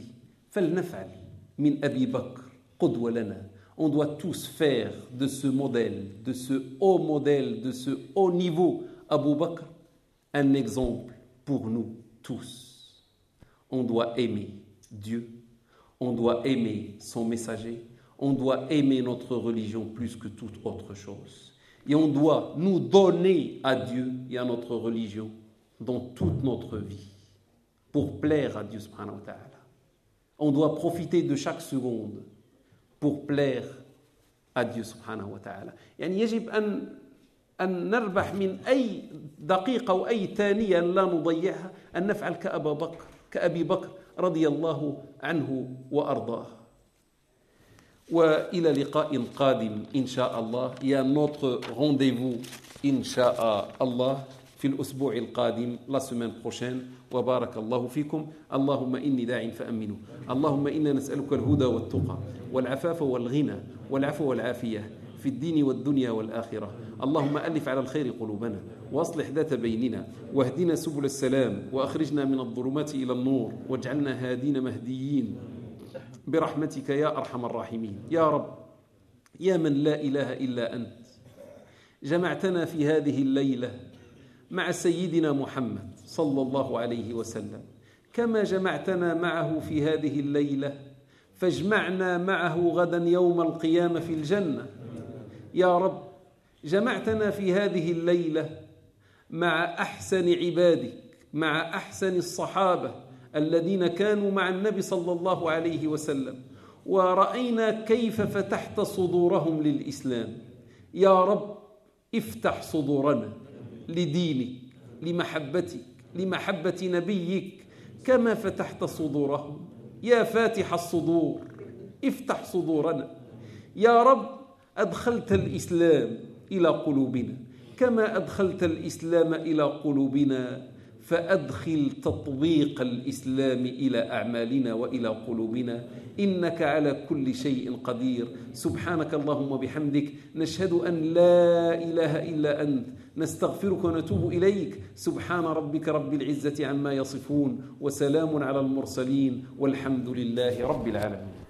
فلنفعل من أبي بكر قدوة لنا. On doit tous faire de ce modèle, de ce haut modèle, de ce haut niveau, Abu Bakr, un exemple pour nous tous. On doit aimer Dieu, on doit aimer son messager, on doit aimer notre religion plus que toute autre chose. Et on doit nous donner à Dieu et à notre religion dans toute notre vie pour plaire à Dieu subhanahu wa ta'ala. On doit profiter de chaque seconde pour plaire à Dieu subhanahu wa ta'ala. يعني يجب أن نربح من أي دقيقة أو أي ثانية لا نضيعها أن نفعل كأبي بكر رضي الله عنه وأرضاه. وإلى لقاء قادم إن شاء الله. Il y a notre rendez-vous إن شاء الله في الأسبوع القادم la semaine prochaine. وبارك الله فيكم. اللهم إني داع فأمنوا. اللهم إنا نسألك الهدى والتقى والعفاف والغنى والعفو والعافية في الدين والدنيا والآخرة. اللهم ألف على الخير قلوبنا وأصلح ذات بيننا واهدنا سبل السلام وأخرجنا من الظلمات إلى النور واجعلنا هادين مهديين برحمتك يا أرحم الراحمين. يا رب يا من لا إله إلا أنت جمعتنا في هذه الليلة مع سيدنا محمد صلى الله عليه وسلم كما جمعتنا معه في هذه الليلة فاجمعنا معه غدا يوم القيامة في الجنة. يا رب جمعتنا في هذه الليلة مع أحسن عبادك مع أحسن الصحابة الذين كانوا مع النبي صلى الله عليه وسلم ورأينا كيف فتحت صدورهم للإسلام. يا رب افتح صدورنا لدينك لمحبتك لمحبة نبيك كما فتحت صدورهم. يا فاتح الصدور افتح صدورنا. يا رب أدخلت الإسلام إلى قلوبنا كما أدخلت الإسلام إلى قلوبنا فأدخل تطبيق الإسلام إلى أعمالنا وإلى قلوبنا إنك على كل شيء قدير. سبحانك اللهم وبحمدك نشهد أن لا إله إلا أنت نستغفرك ونتوب إليك. سبحان ربك رب العزة عما يصفون وسلام على المرسلين والحمد لله رب العالمين.